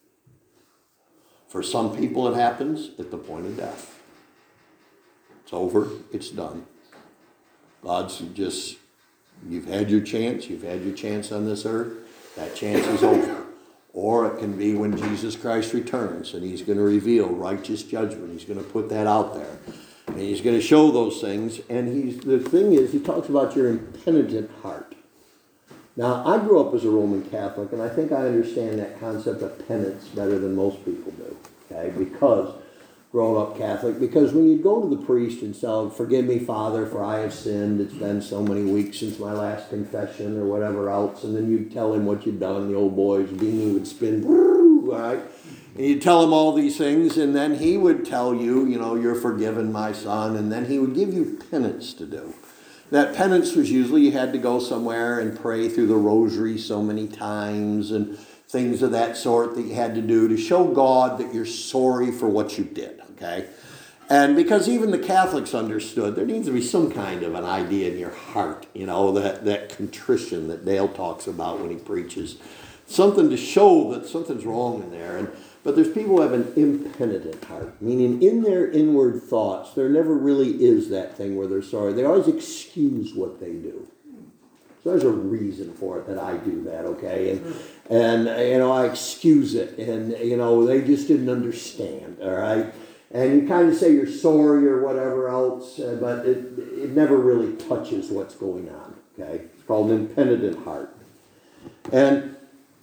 For some people it happens at the point of death. It's over, it's done. God's just, you've had your chance, you've had your chance on this earth, that chance is over. Or it can be when Jesus Christ returns and he's going to reveal righteous judgment. He's going to put that out there. And he's going to show those things. And he's the thing is, he talks about your impenitent heart. Now, I grew up as a Roman Catholic, and I think I understand that concept of penance better than most people do. Okay, because growing up Catholic, because when you go to the priest and say, forgive me, Father, for I have sinned. It's been so many weeks since my last confession or whatever else. And then you'd tell him what you'd done. The old boy's beanie would spin, right? And you'd tell him all these things. And then he would tell you, you know, you're forgiven, my son. And then he would give you penance to do. That penance was usually you had to go somewhere and pray through the rosary so many times and things of that sort that you had to do to show God that you're sorry for what you did. Okay, and because even the Catholics understood there needs to be some kind of an idea in your heart, you know, that, that contrition that Dale talks about when he preaches, something to show that something's wrong in there. And but there's people who have an impenitent heart, meaning in their inward thoughts there never really is that thing where they're sorry. They always excuse what they do. So there's a reason for it that I do that, okay? And, and you know, I excuse it, and, you know, they just didn't understand, all right? And you kind of say you're sorry or whatever else, uh, but it, it never really touches what's going on, okay? It's called an impenitent heart. And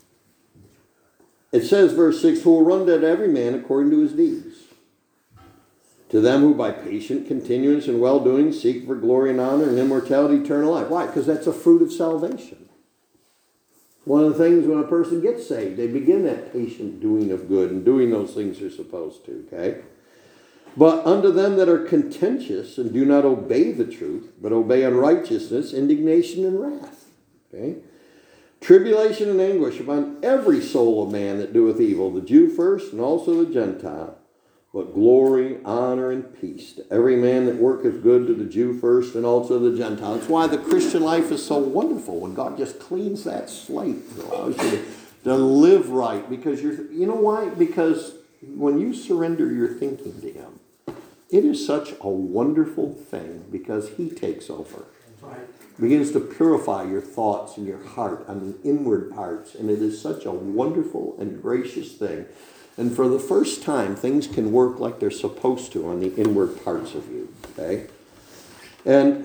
it says, verse six, who will run to every man according to his deeds. To them who by patient continuance and well-doing seek for glory and honor and immortality, eternal life. Why? Because that's a fruit of salvation. One of the things when a person gets saved, they begin that patient doing of good and doing those things they're supposed to, okay? But unto them that are contentious and do not obey the truth, but obey unrighteousness, indignation and wrath, okay? Tribulation and anguish upon every soul of man that doeth evil, the Jew first and also the Gentile. But glory, honor, and peace to every man that worketh good, to the Jew first and also the Gentile. That's why the Christian life is so wonderful when God just cleans that slate and allows you to, to live right. Because you're, you know why? Because when you surrender your thinking to him, it is such a wonderful thing because he takes over. Right. Begins to purify your thoughts and your heart on the inward parts. And it is such a wonderful and gracious thing. And for the first time, things can work like they're supposed to on the inward parts of you, okay? And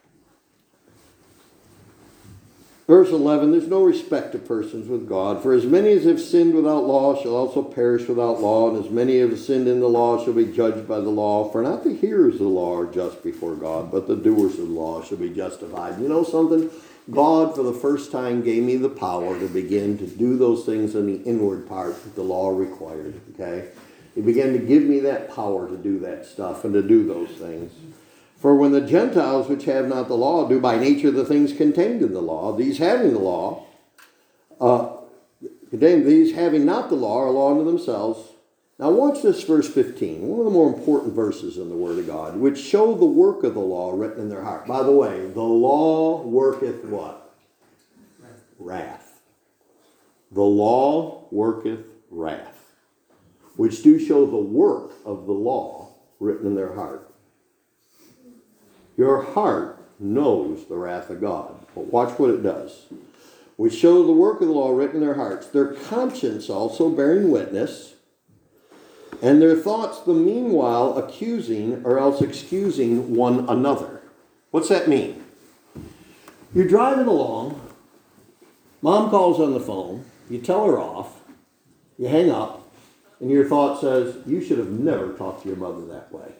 verse eleven, there's no respect of persons with God. For as many as have sinned without law shall also perish without law, and as many as have sinned in the law shall be judged by the law. For not the hearers of the law are just before God, but the doers of the law shall be justified. You know something? God, for the first time, gave me the power to begin to do those things in the inward part that the law required, okay? He began to give me that power to do that stuff and to do those things. For when the Gentiles which have not the law do by nature the things contained in the law, these having the law, uh, contained these having not the law are a law unto themselves. Now watch this verse fifteen, one of the more important verses in the Word of God, which show the work of the law written in their heart. By the way, the law worketh what? Wrath. The law worketh wrath, which do show the work of the law written in their heart. Your heart knows the wrath of God, but watch what it does. Which show the work of the law written in their hearts, their conscience also bearing witness, and their thoughts the meanwhile accusing or else excusing one another. What's that mean? You're driving along, mom calls on the phone, you tell her off, you hang up, and your thought says, you should have never talked to your mother that way.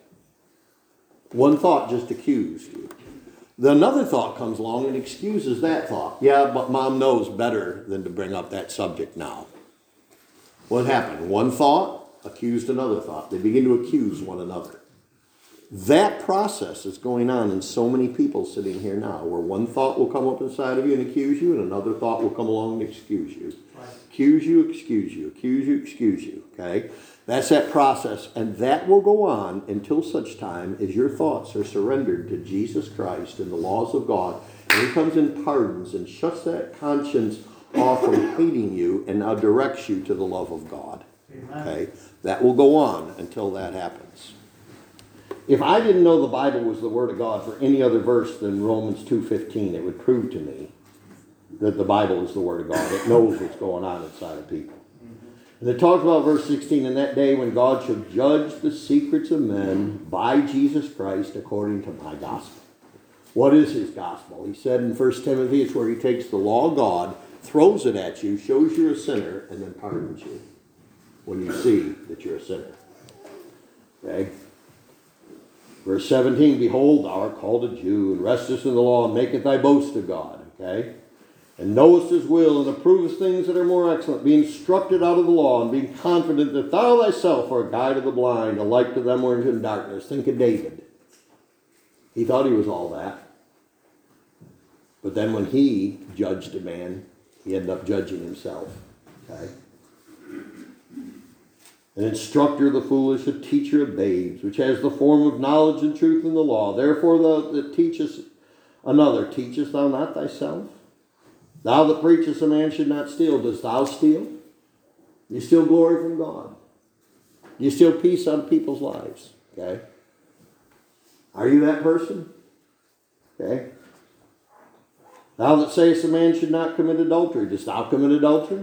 One thought just accused you. Then another thought comes along and excuses that thought. Yeah, but mom knows better than to bring up that subject now. What happened? One thought accused another thought. They begin to accuse one another. That process is going on in so many people sitting here now, where one thought will come up inside of you and accuse you, and another thought will come along and excuse you. Right. Accuse you, excuse you, accuse you, excuse you, okay? That's that process, and that will go on until such time as your thoughts are surrendered to Jesus Christ and the laws of God, and He comes and pardons and shuts that conscience off from hating you and now directs you to the love of God. Amen. Okay? That will go on until that happens. If I didn't know the Bible was the Word of God for any other verse than Romans two fifteen, it would prove to me that the Bible is the Word of God. It knows what's going on inside of people. And it talks about verse sixteen, in that day when God shall judge the secrets of men by Jesus Christ according to my gospel. What is His gospel? He said in First Timothy, it's where He takes the law of God, throws it at you, shows you're a sinner, and then pardons you when you see that you're a sinner. Okay? Verse seventeen, behold, thou art called a Jew, and restest in the law, and maketh thy boast of God. Okay? And knowest His will, and approvest things that are more excellent, being instructed out of the law, and being confident that thou thyself art a guide of the blind, a light to them who are in darkness. Think of David. He thought he was all that. But then when he judged a man, he ended up judging himself. Okay? An instructor of the foolish, a teacher of babes, which has the form of knowledge and truth in the law. Therefore thou that teachest another, teachest thou not thyself? Thou that preachest a man should not steal, dost thou steal? You steal glory from God. You steal peace out of people's lives. Okay? Are you that person? Okay? Thou that sayest a man should not commit adultery, dost thou commit adultery?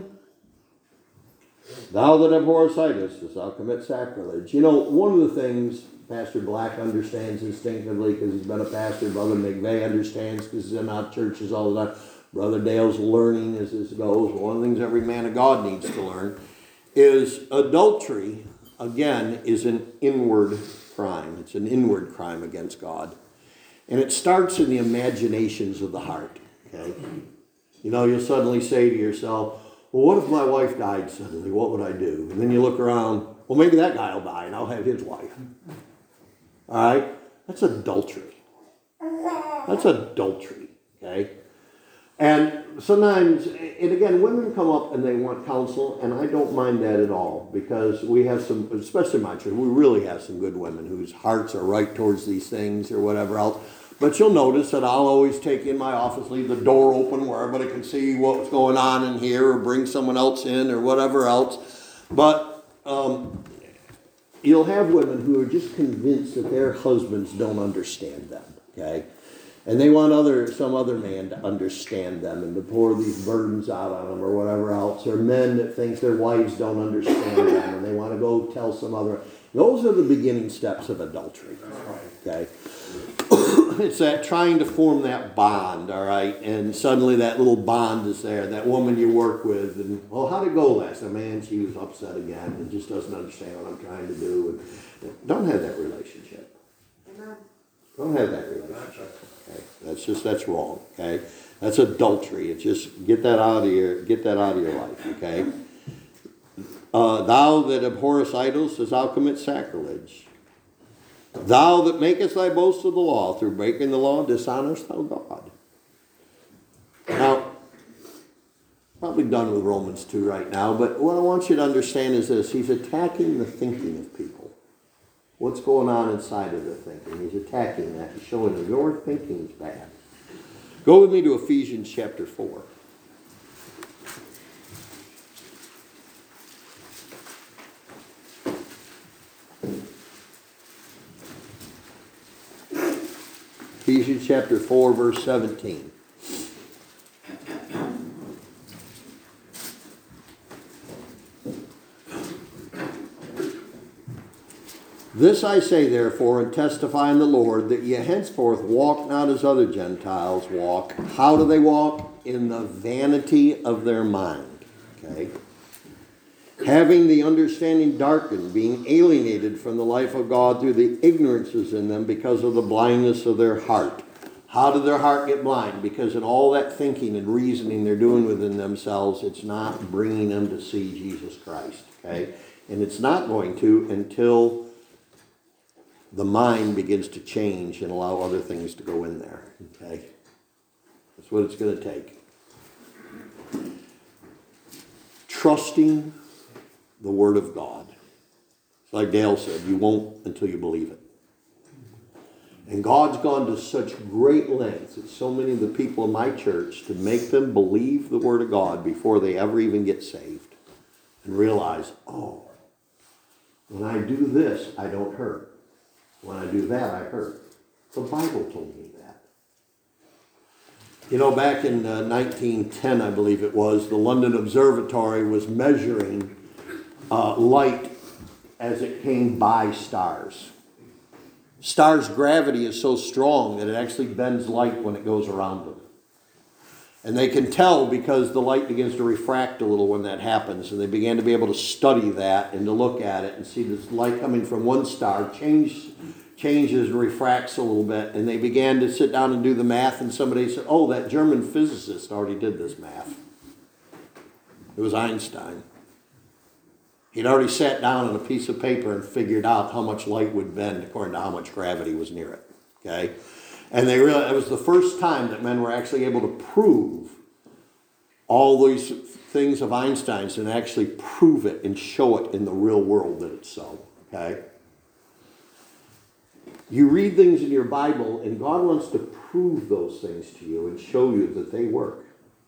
Thou that abhorrest idols, dost thou commit sacrilege? You know, one of the things Pastor Black understands instinctively because he's been a pastor, Brother McVeigh understands because he's in our churches all the time, Brother Dale's learning as this goes, one of the things every man of God needs to learn is adultery, again, is an inward crime. It's an inward crime against God. And it starts in the imaginations of the heart. Okay? You know, you'll suddenly say to yourself, well, what if my wife died suddenly? What would I do? And then you look around, well, maybe that guy will die and I'll have his wife. All right? That's adultery. That's adultery. Okay? And sometimes, and again, women come up and they want counsel, and I don't mind that at all, because we have some, especially my church, we really have some good women whose hearts are right towards these things or whatever else. But you'll notice that I'll always take in my office, leave the door open where everybody can see what's going on in here, or bring someone else in or whatever else. But um, you'll have women who are just convinced that their husbands don't understand them, okay? And they want other some other man to understand them and to pour these burdens out on them or whatever else. Or men that think their wives don't understand them and they want to go tell some other. Those are the beginning steps of adultery. Okay? It's that trying to form that bond, all right? And suddenly that little bond is there, that woman you work with. And, well, how'd it go last night? Man, she was upset again and just doesn't understand what I'm trying to do. And don't have that relationship. Don't have that relationship. Okay? That's just, that's wrong, okay? That's adultery. It's just, get that out of your, get that out of your life, okay? Uh, thou that abhorrest idols, dost thou commit sacrilege? Thou that makest thy boast of the law, through breaking the law, dishonorest thou God? Now, probably done with Romans two right now, but what I want you to understand is this. He's attacking the thinking of people. What's going on inside of their thinking? He's attacking that. He's showing them your thinking is bad. Go with me to Ephesians chapter four. Ephesians chapter four, verse seventeen. This I say, therefore, and testify in the Lord, that ye henceforth walk not as other Gentiles walk. How do they walk? In the vanity of their mind. Okay? Having the understanding darkened, being alienated from the life of God through the ignorances in them because of the blindness of their heart. How did their heart get blind? Because in all that thinking and reasoning they're doing within themselves, it's not bringing them to see Jesus Christ. Okay? And it's not going to until the mind begins to change and allow other things to go in there. Okay? That's what it's going to take. Trusting the Word of God. It's like Dale said, you won't until you believe it. And God's gone to such great lengths at so many of the people in my church to make them believe the Word of God before they ever even get saved. And realize, oh, when I do this, I don't hurt. When I do that, I hurt. The Bible told me that. You know, back in uh, nineteen ten, I believe it was, the London Observatory was measuring uh, light as it came by stars. Stars' gravity is so strong that it actually bends light when it goes around them. And they can tell because the light begins to refract a little when that happens. And they began to be able to study that and to look at it and see this light coming from one star change, changes and refracts a little bit. And they began to sit down and do the math. And somebody said, oh, that German physicist already did this math. It was Einstein. He'd already sat down on a piece of paper and figured out how much light would bend according to how much gravity was near it. Okay? And they realized it was the first time that men were actually able to prove all these things of Einstein's and actually prove it and show it in the real world that it's so. Okay? You read things in your Bible and God wants to prove those things to you and show you that they work.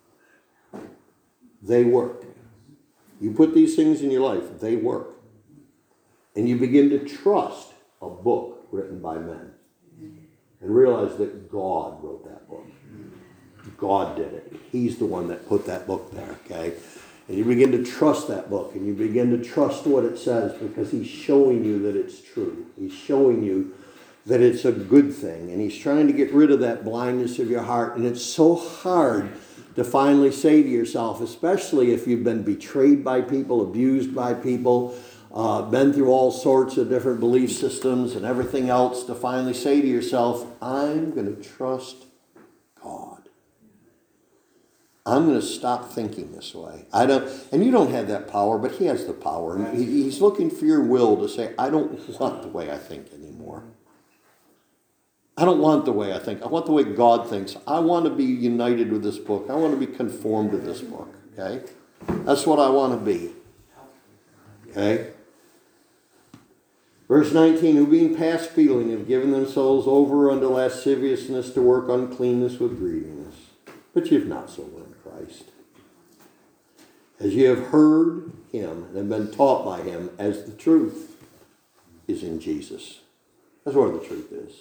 They work. You put these things in your life, they work. And you begin to trust a book written by men. And realize that God wrote that book. God did it. He's the one that put that book there, okay? And you begin to trust that book, and you begin to trust what it says because he's showing you that it's true. He's showing you that it's a good thing, and he's trying to get rid of that blindness of your heart. And it's so hard to finally say to yourself, especially if you've been betrayed by people, abused by people, Uh, been through all sorts of different belief systems and everything else, to finally say to yourself, I'm going to trust God. I'm going to stop thinking this way. I don't, and you don't have that power, but he has the power. And he, he's looking for your will to say, I don't want the way I think anymore. I don't want the way I think. I want the way God thinks. I want to be united with this book. I want to be conformed to this book. Okay? That's what I want to be. Okay? Verse nineteen, who being past feeling have given themselves over unto lasciviousness to work uncleanness with greediness. But ye have not so learned Christ. As ye have heard him and have been taught by him, as the truth is in Jesus. That's where the truth is.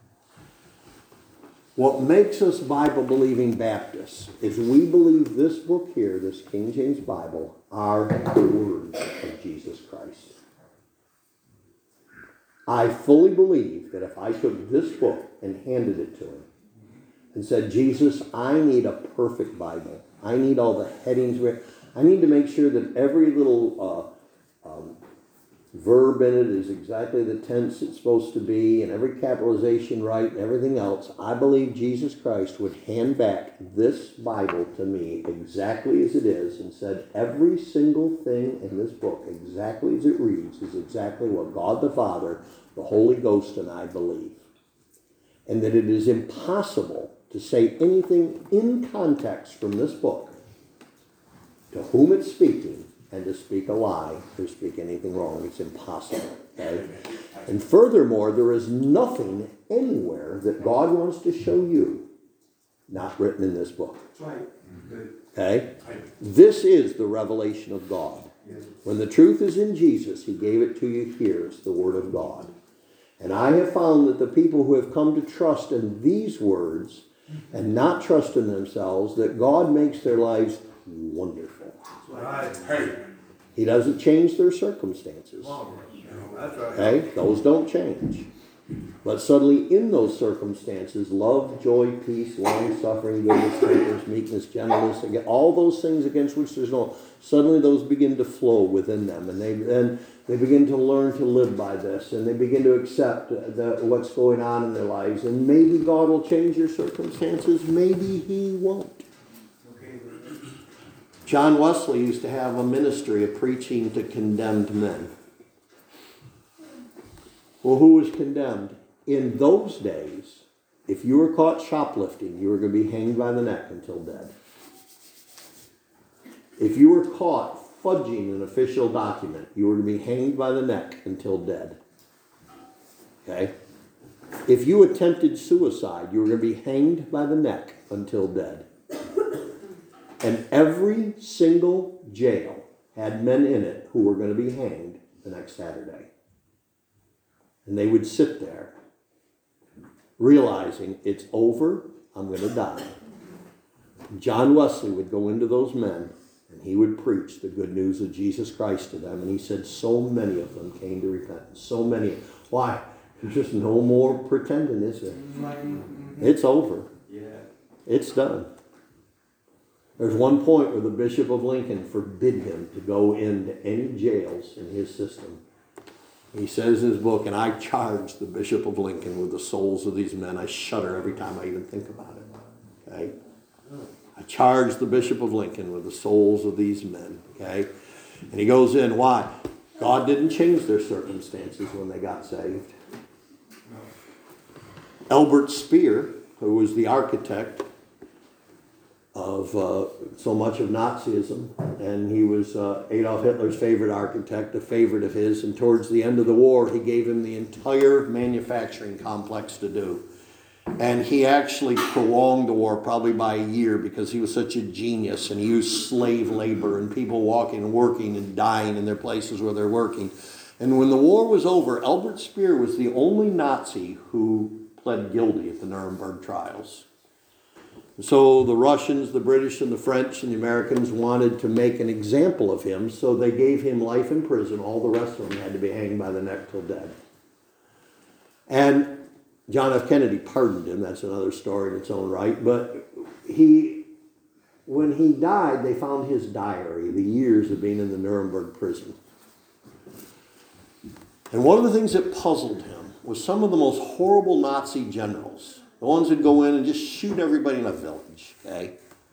What makes us Bible-believing Baptists is we believe this book here, this King James Bible, are the words of Jesus Christ. I fully believe that if I took this book and handed it to him and said, Jesus, I need a perfect Bible. I need all the headings. I need to make sure that every little uh, um, verb in it is exactly the tense it's supposed to be, and every capitalization right and everything else, I believe Jesus Christ would hand back this Bible to me exactly as it is and said every single thing in this book, exactly as it reads, is exactly what God the Father, the Holy Ghost, and I believe. And that it is impossible to say anything in context from this book to whom it's speaking and to speak a lie or speak anything wrong. It's impossible. Okay? And furthermore, there is nothing anywhere that God wants to show you not written in this book. That's right. Okay? This is the revelation of God. When the truth is in Jesus, he gave it to you here. It's the Word of God. And I have found that the people who have come to trust in these words and not trust in themselves, that God makes their lives wonderful. Right. Hey. He doesn't change their circumstances. That's right. Okay? Those don't change. But suddenly in those circumstances, love, joy, peace, long-suffering, goodness, temperance, meekness, gentleness, again, all those things against which there's no, suddenly those begin to flow within them. And they then they begin to learn to live by this. And they begin to accept the, what's going on in their lives. And maybe God will change your circumstances. Maybe he won't. John Wesley used to have a ministry of preaching to condemned men. Well, who was condemned? In those days, if you were caught shoplifting, you were going to be hanged by the neck until dead. If you were caught fudging an official document, you were to be hanged by the neck until dead. Okay? If you attempted suicide, you were going to be hanged by the neck until dead. And every single jail had men in it who were going to be hanged the next Saturday. And they would sit there, realizing it's over, I'm going to die. John Wesley would go into those men, and he would preach the good news of Jesus Christ to them. And he said so many of them came to repentance. So many. Why? There's just no more pretending, is there? It's over. Yeah. It's done. There's one point where the Bishop of Lincoln forbid him to go into any jails in his system. He says in his book, and I charge the Bishop of Lincoln with the souls of these men. I shudder every time I even think about it. Okay? I charge the Bishop of Lincoln with the souls of these men. Okay? And he goes in, why? God didn't change their circumstances when they got saved. Albert Speer, who was the architect of uh, so much of Nazism, and he was uh, Adolf Hitler's favorite architect, a favorite of his, and towards the end of the war, he gave him the entire manufacturing complex to do. And he actually prolonged the war probably by a year because he was such a genius, and he used slave labor and people walking and working and dying in their places where they're working. And when the war was over, Albert Speer was the only Nazi who pled guilty at the Nuremberg trials. So the Russians, the British, and the French, and the Americans wanted to make an example of him, so they gave him life in prison. All the rest of them had to be hanged by the neck till dead. And John F. Kennedy pardoned him. That's another story in its own right. But he, when he died, they found his diary, the years of being in the Nuremberg prison. And one of the things that puzzled him was some of the most horrible Nazi generals. The ones that go in and just shoot everybody in a village, okay?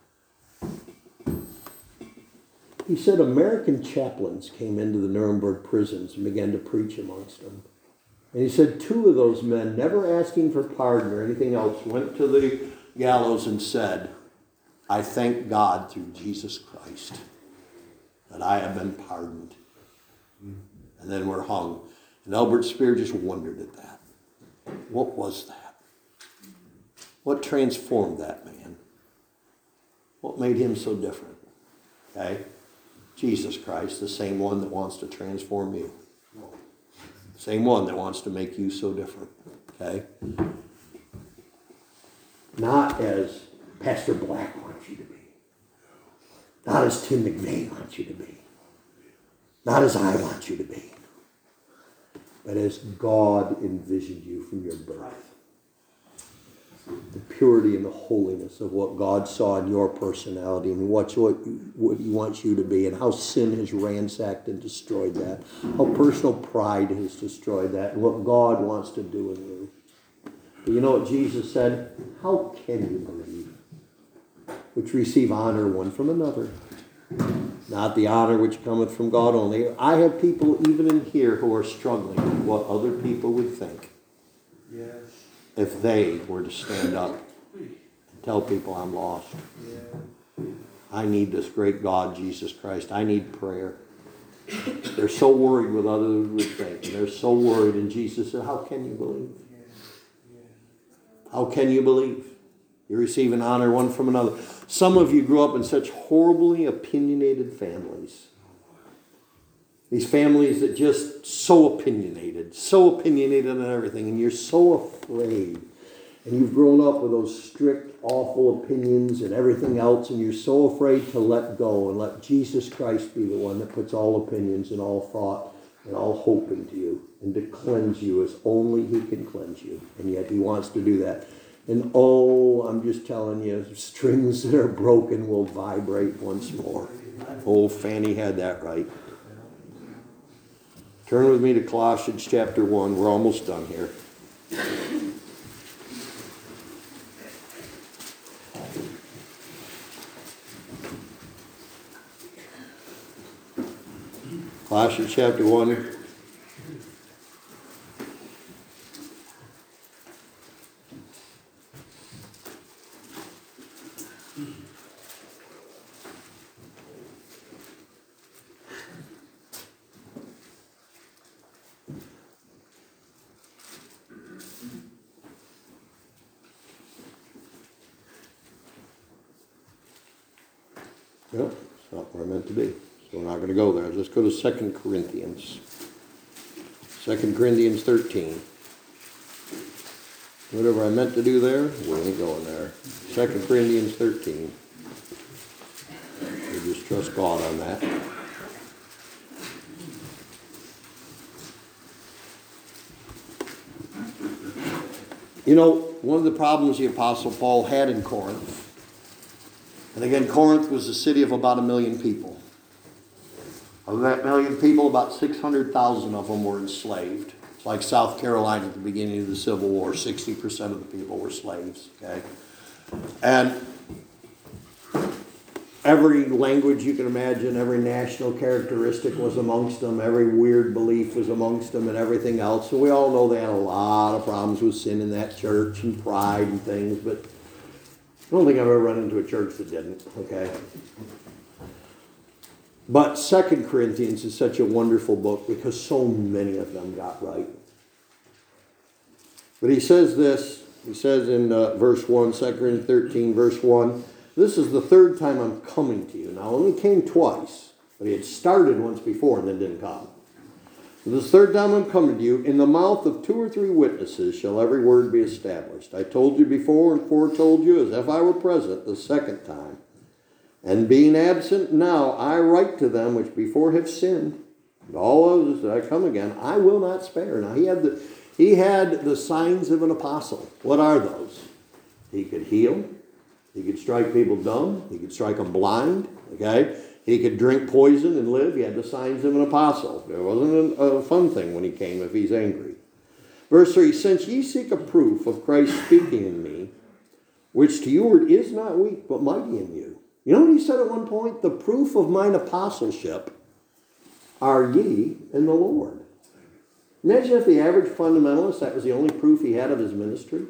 He said American chaplains came into the Nuremberg prisons and began to preach amongst them. And he said two of those men, never asking for pardon or anything else, went to the gallows and said, I thank God through Jesus Christ that I have been pardoned. And then were hung. And Albert Speer just wondered at that. What was that? What transformed that man? What made him so different? Okay? Jesus Christ, the same one that wants to transform you. Same one that wants to make you so different. Okay? Not as Pastor Black wants you to be. Not as Tim McVeigh wants you to be. Not as I want you to be. But as God envisioned you from your birth. the purity and the holiness of what God saw in your personality and what, what, what he wants you to be, and how sin has ransacked and destroyed that, how personal pride has destroyed that, and what God wants to do in you. But you know what Jesus said? How can you believe? Which receive honor one from another, not the honor which cometh from God only. I have people even in here who are struggling with what other people would think. Yes. If they were to stand up and tell people I'm lost. Yeah. I need this great God, Jesus Christ. I need prayer. They're so worried what others would think. They're so worried. And Jesus said, how can you believe? How can you believe? You receive an honor one from another. Some of you grew up in such horribly opinionated families. These families that just so opinionated, so opinionated on everything, and you're so afraid. And you've grown up with those strict, awful opinions and everything else, and you're so afraid to let go and let Jesus Christ be the one that puts all opinions and all thought and all hope into you, and to cleanse you as only he can cleanse you. And yet he wants to do that. And oh, I'm just telling you, strings that are broken will vibrate once more. Oh, Fanny had that right. Turn with me to Colossians chapter one. We're almost done here. Colossians chapter one. Yep, it's not where I meant to be. So we're not going to go there. Let's go to Second Corinthians. Second Corinthians thirteen. Whatever I meant to do there, we ain't going there. Second Corinthians thirteen. We just trust God on that. You know, one of the problems the Apostle Paul had in Corinth, and again, Corinth was a city of about a million people. Of that million people, about six hundred thousand of them were enslaved. It's like South Carolina at the beginning of the Civil War. sixty percent of the people were slaves. Okay, and every language you can imagine, every national characteristic was amongst them. Every weird belief was amongst them and everything else. So we all know they had a lot of problems with sin in that church and pride and things, but I don't think I've ever run into a church that didn't, okay? But Second Corinthians is such a wonderful book because so many of them got right. But he says this, he says in uh, verse one, Second Corinthians thirteen, verse one, this is the third time I'm coming to you. Now, I only came twice, but he had started once before and then didn't come. This third time I'm coming to you, in the mouth of two or three witnesses shall every word be established. I told you before and foretold you as if I were present the second time. And being absent now, I write to them which before have sinned. And all others that I come again, I will not spare. Now he had the he had the signs of an apostle. What are those? He could heal. He could strike people dumb. He could strike them blind. Okay? He could drink poison and live. He had the signs of an apostle. It wasn't a, a fun thing when he came if he's angry. Verse three, since ye seek a proof of Christ speaking in me, which to you is not weak, but mighty in you. You know what he said at one point? The proof of mine apostleship are ye in the Lord. Imagine if the average fundamentalist, that was the only proof he had of his ministry.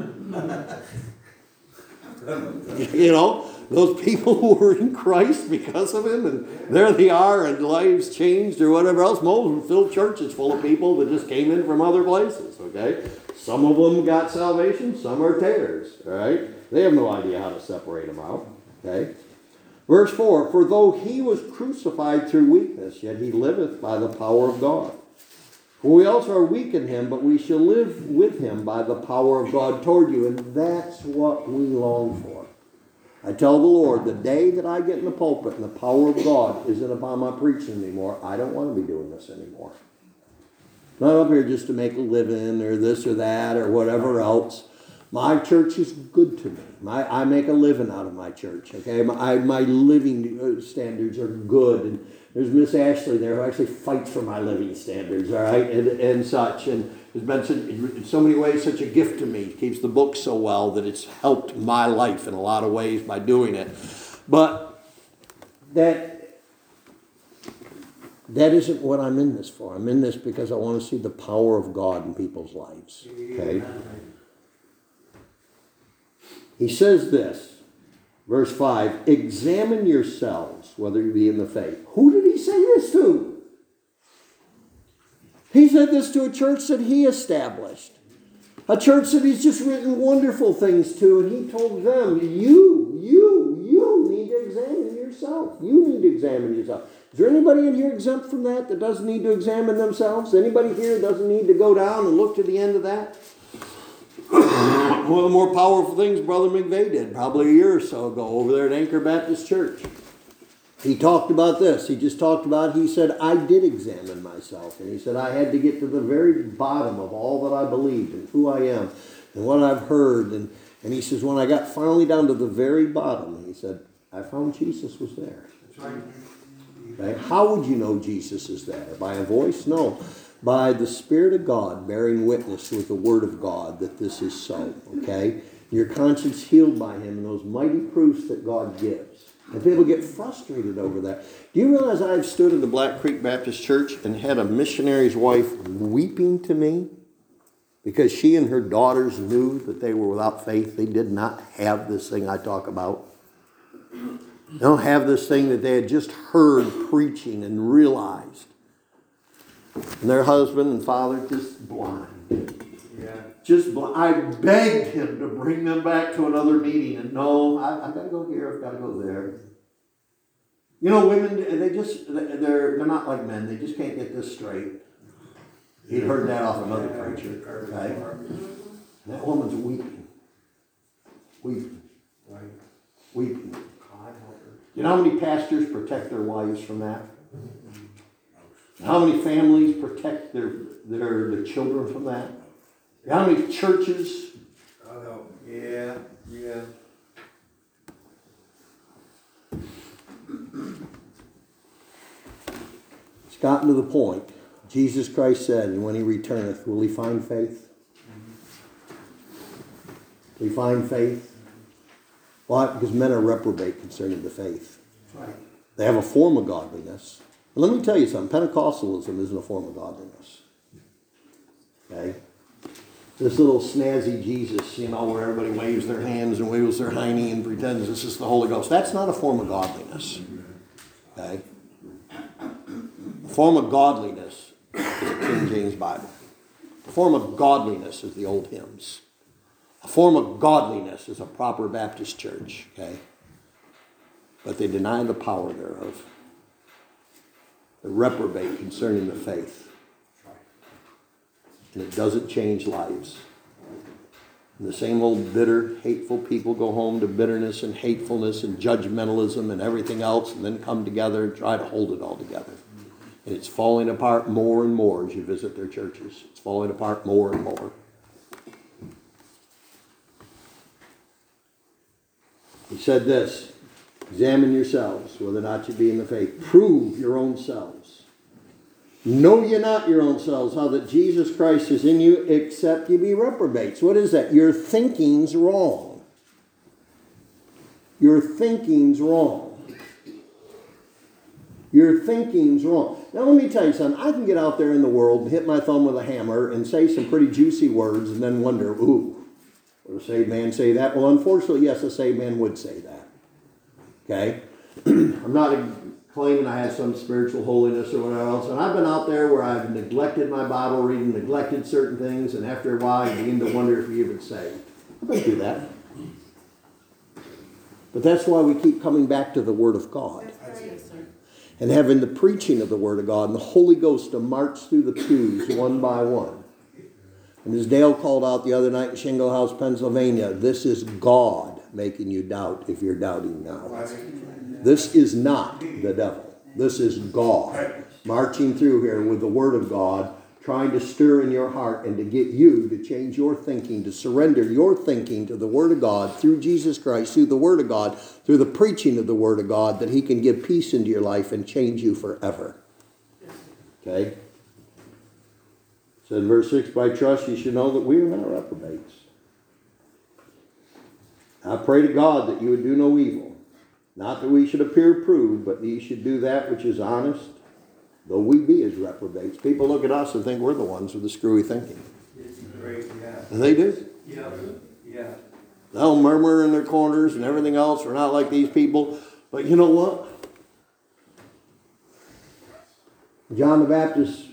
You know, those people who were in Christ because of him, and there they are, and lives changed or whatever else. Most of them filled churches full of people that just came in from other places, okay? Some of them got salvation, some are tares, all right? They have no idea how to separate them out, okay? Verse four, for though he was crucified through weakness, yet he liveth by the power of God. For we also are weak in him, but we shall live with him by the power of God toward you. And that's what we long for. I tell the Lord, the day that I get in the pulpit and the power of God isn't upon my preaching anymore, I don't want to be doing this anymore. Not up here just to make a living or this or that or whatever else. My church is good to me. My, I make a living out of my church, okay? My, my living standards are good. And there's Miss Ashley there who actually fights for my living standards, all right, and, and such. And has been such, in so many ways such a gift to me. Keeps the book so well that it's helped my life in a lot of ways by doing it. But that that isn't what I'm in this for. I'm in this because I want to see the power of God in people's lives, okay? He says this, verse five, examine yourselves whether you be in the faith. Who did he say this to? He said this to a church that he established. A church that he's just written wonderful things to, and he told them, you, you, you need to examine yourself. You need to examine yourself. Is there anybody in here exempt from that that doesn't need to examine themselves? Anybody here doesn't need to go down and look to the end of that? One of the more powerful things Brother McVeigh did probably a year or so ago over there at Anchor Baptist Church. He talked about this. He just talked about, he said, I did examine myself. And he said, I had to get to the very bottom of all that I believed and who I am and what I've heard. And, and he says, when I got finally down to the very bottom, he said, I found Jesus was there. That's right. Okay? How would you know Jesus is there? By a voice? No. By the Spirit of God bearing witness with the Word of God that this is so. Okay? Your conscience healed by Him and those mighty proofs that God gives. And people get frustrated over that. Do you realize I've stood in the Black Creek Baptist Church and had a missionary's wife weeping to me because she and her daughters knew that they were without faith? They did not have this thing I talk about. They don't have this thing that they had just heard preaching and realized. And their husband and father just blind. Yeah. Just blind. I begged him to bring them back to another meeting. And no, I, I've got to go here. I've got to go there. You know, women, they just, they're, they're not like men. They just can't get this straight. He'd heard that off another preacher. Okay? That woman's weeping. Weeping. Right. Weeping. You know how many pastors protect their wives from that? How many families protect their their, their children from that? How many churches? Oh, yeah, yeah. It's gotten to the point. Jesus Christ said, and when he returneth, will he find faith? Will he find faith? Why? Because men are reprobate concerning the faith. Right. They have a form of godliness. But let me tell you something. Pentecostalism isn't a form of godliness. Okay? This little snazzy Jesus, you know, where everybody waves their hands and waves their hiney and pretends this is the Holy Ghost. That's not a form of godliness. Okay? A form of godliness is the King James Bible. A form of godliness is the old hymns. A form of godliness is a proper Baptist church, okay? But they deny the power thereof. They reprobate concerning the faith. And it doesn't change lives. And the same old bitter, hateful people go home to bitterness and hatefulness and judgmentalism and everything else and then come together and try to hold it all together. And it's falling apart more and more as you visit their churches. It's falling apart more and more. He said this, examine yourselves whether or not you be in the faith. Prove your own selves. Know ye not your own selves how that Jesus Christ is in you, except ye be reprobates. What is that? Your thinking's wrong. Your thinking's wrong. Your thinking's wrong. Now let me tell you something. I can get out there in the world and hit my thumb with a hammer and say some pretty juicy words and then wonder, ooh, would a saved man say that? Well, unfortunately, yes, a saved man would say that. Okay? I'm not claiming I have some spiritual holiness or whatever else. And I've been out there where I've neglected my Bible reading, neglected certain things, and after a while you begin to wonder if you're even saved. I've been through that. But that's why we keep coming back to the Word of God. And having the preaching of the Word of God and the Holy Ghost to march through the pews one by one. And as Dale called out the other night in Shingle House, Pennsylvania, this is God making you doubt if you're doubting now. This is not the devil. This is God marching through here with the Word of God, trying to stir in your heart and to get you to change your thinking, to surrender your thinking to the Word of God through Jesus Christ, through the Word of God, through the preaching of the Word of God, that He can give peace into your life and change you forever. Okay? So in verse six, by trust you should know that we are not reprobates. I pray to God that you would do no evil, not that we should appear approved, but that you should do that which is honest, though we be as reprobates. People look at us and think we're the ones with the screwy thinking. It's great, yeah. And they do. Yeah, yeah. They'll murmur in their corners and everything else. We're not like these people. But you know what? John the Baptist's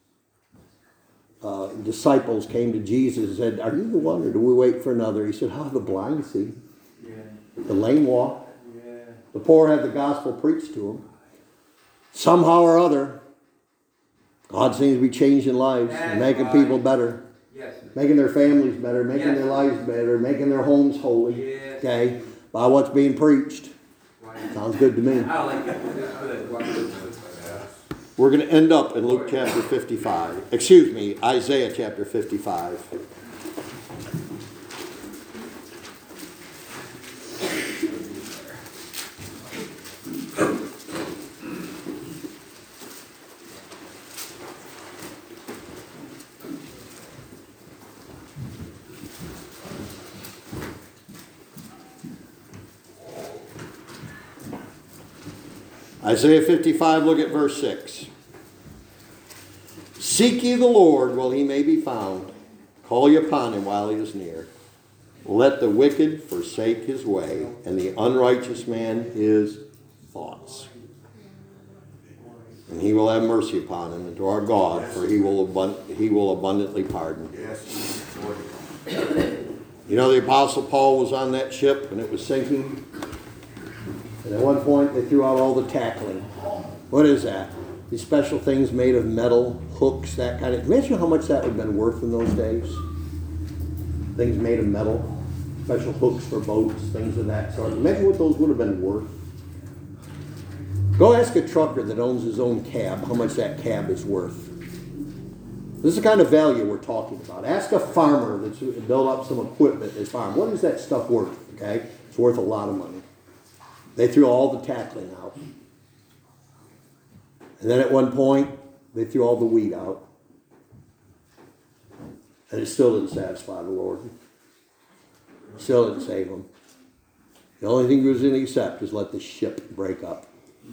uh, disciples came to Jesus and said, are you the one or do we wait for another? He said, how the blind see, Yeah. the lame walk, Yeah. the poor have the gospel preached to them. Somehow or other, God seems to be changing lives and making people better, Yes. making their families better, making Yes. their lives better, making their homes holy. Yes. Okay, by what's being preached. Sounds good to me. I like it. That's good. We're going to end up in Luke chapter fifty-five. Excuse me, Isaiah chapter fifty-five. Isaiah fifty-five, look at verse six. Seek ye the Lord while he may be found. Call ye upon him while he is near. Let the wicked forsake his way, and the unrighteous man his thoughts. And he will have mercy upon him, and to our God, for he will, abund- he will abundantly pardon. You know, the Apostle Paul was on that ship, and it was sinking. And at one point, they threw out all the tackling. What is that? These special things made of metal, hooks, that kind of... Imagine how much that would have been worth in those days. Things made of metal, special hooks for boats, things of that sort. Imagine what those would have been worth. Go ask a trucker that owns his own cab how much that cab is worth. This is the kind of value we're talking about. Ask a farmer that's built up some equipment at his farm. What is that stuff worth? Okay, it's worth a lot of money. They threw all the tackling out. And then at one point, they threw all the wheat out. And it still didn't satisfy the Lord. Still didn't save them. The only thing he was going to accept is let the ship break up.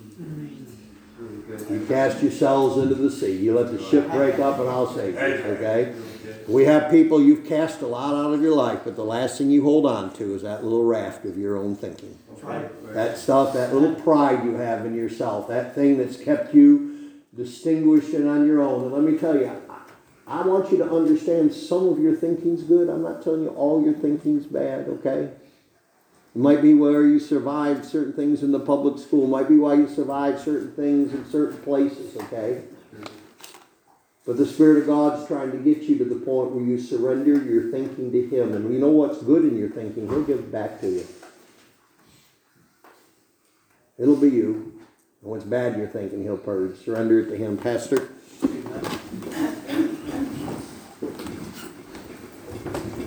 You cast yourselves into the sea. You let the ship break up and I'll save you. Okay? We have people, you've cast a lot out of your life, but the last thing you hold on to is that little raft of your own thinking. That stuff, that little pride you have in yourself, that thing that's kept you distinguished and on your own. And let me tell you, I, I want you to understand some of your thinking's good. I'm not telling you all your thinking's bad, okay? It might be where you survived certain things in the public school. It might be why you survived certain things in certain places, okay? But the Spirit of God's trying to get you to the point where you surrender your thinking to Him. And you know what's good in your thinking, He'll give it back to you. It'll be you. And what's bad in your thinking, He'll purge. Surrender it to Him. Pastor?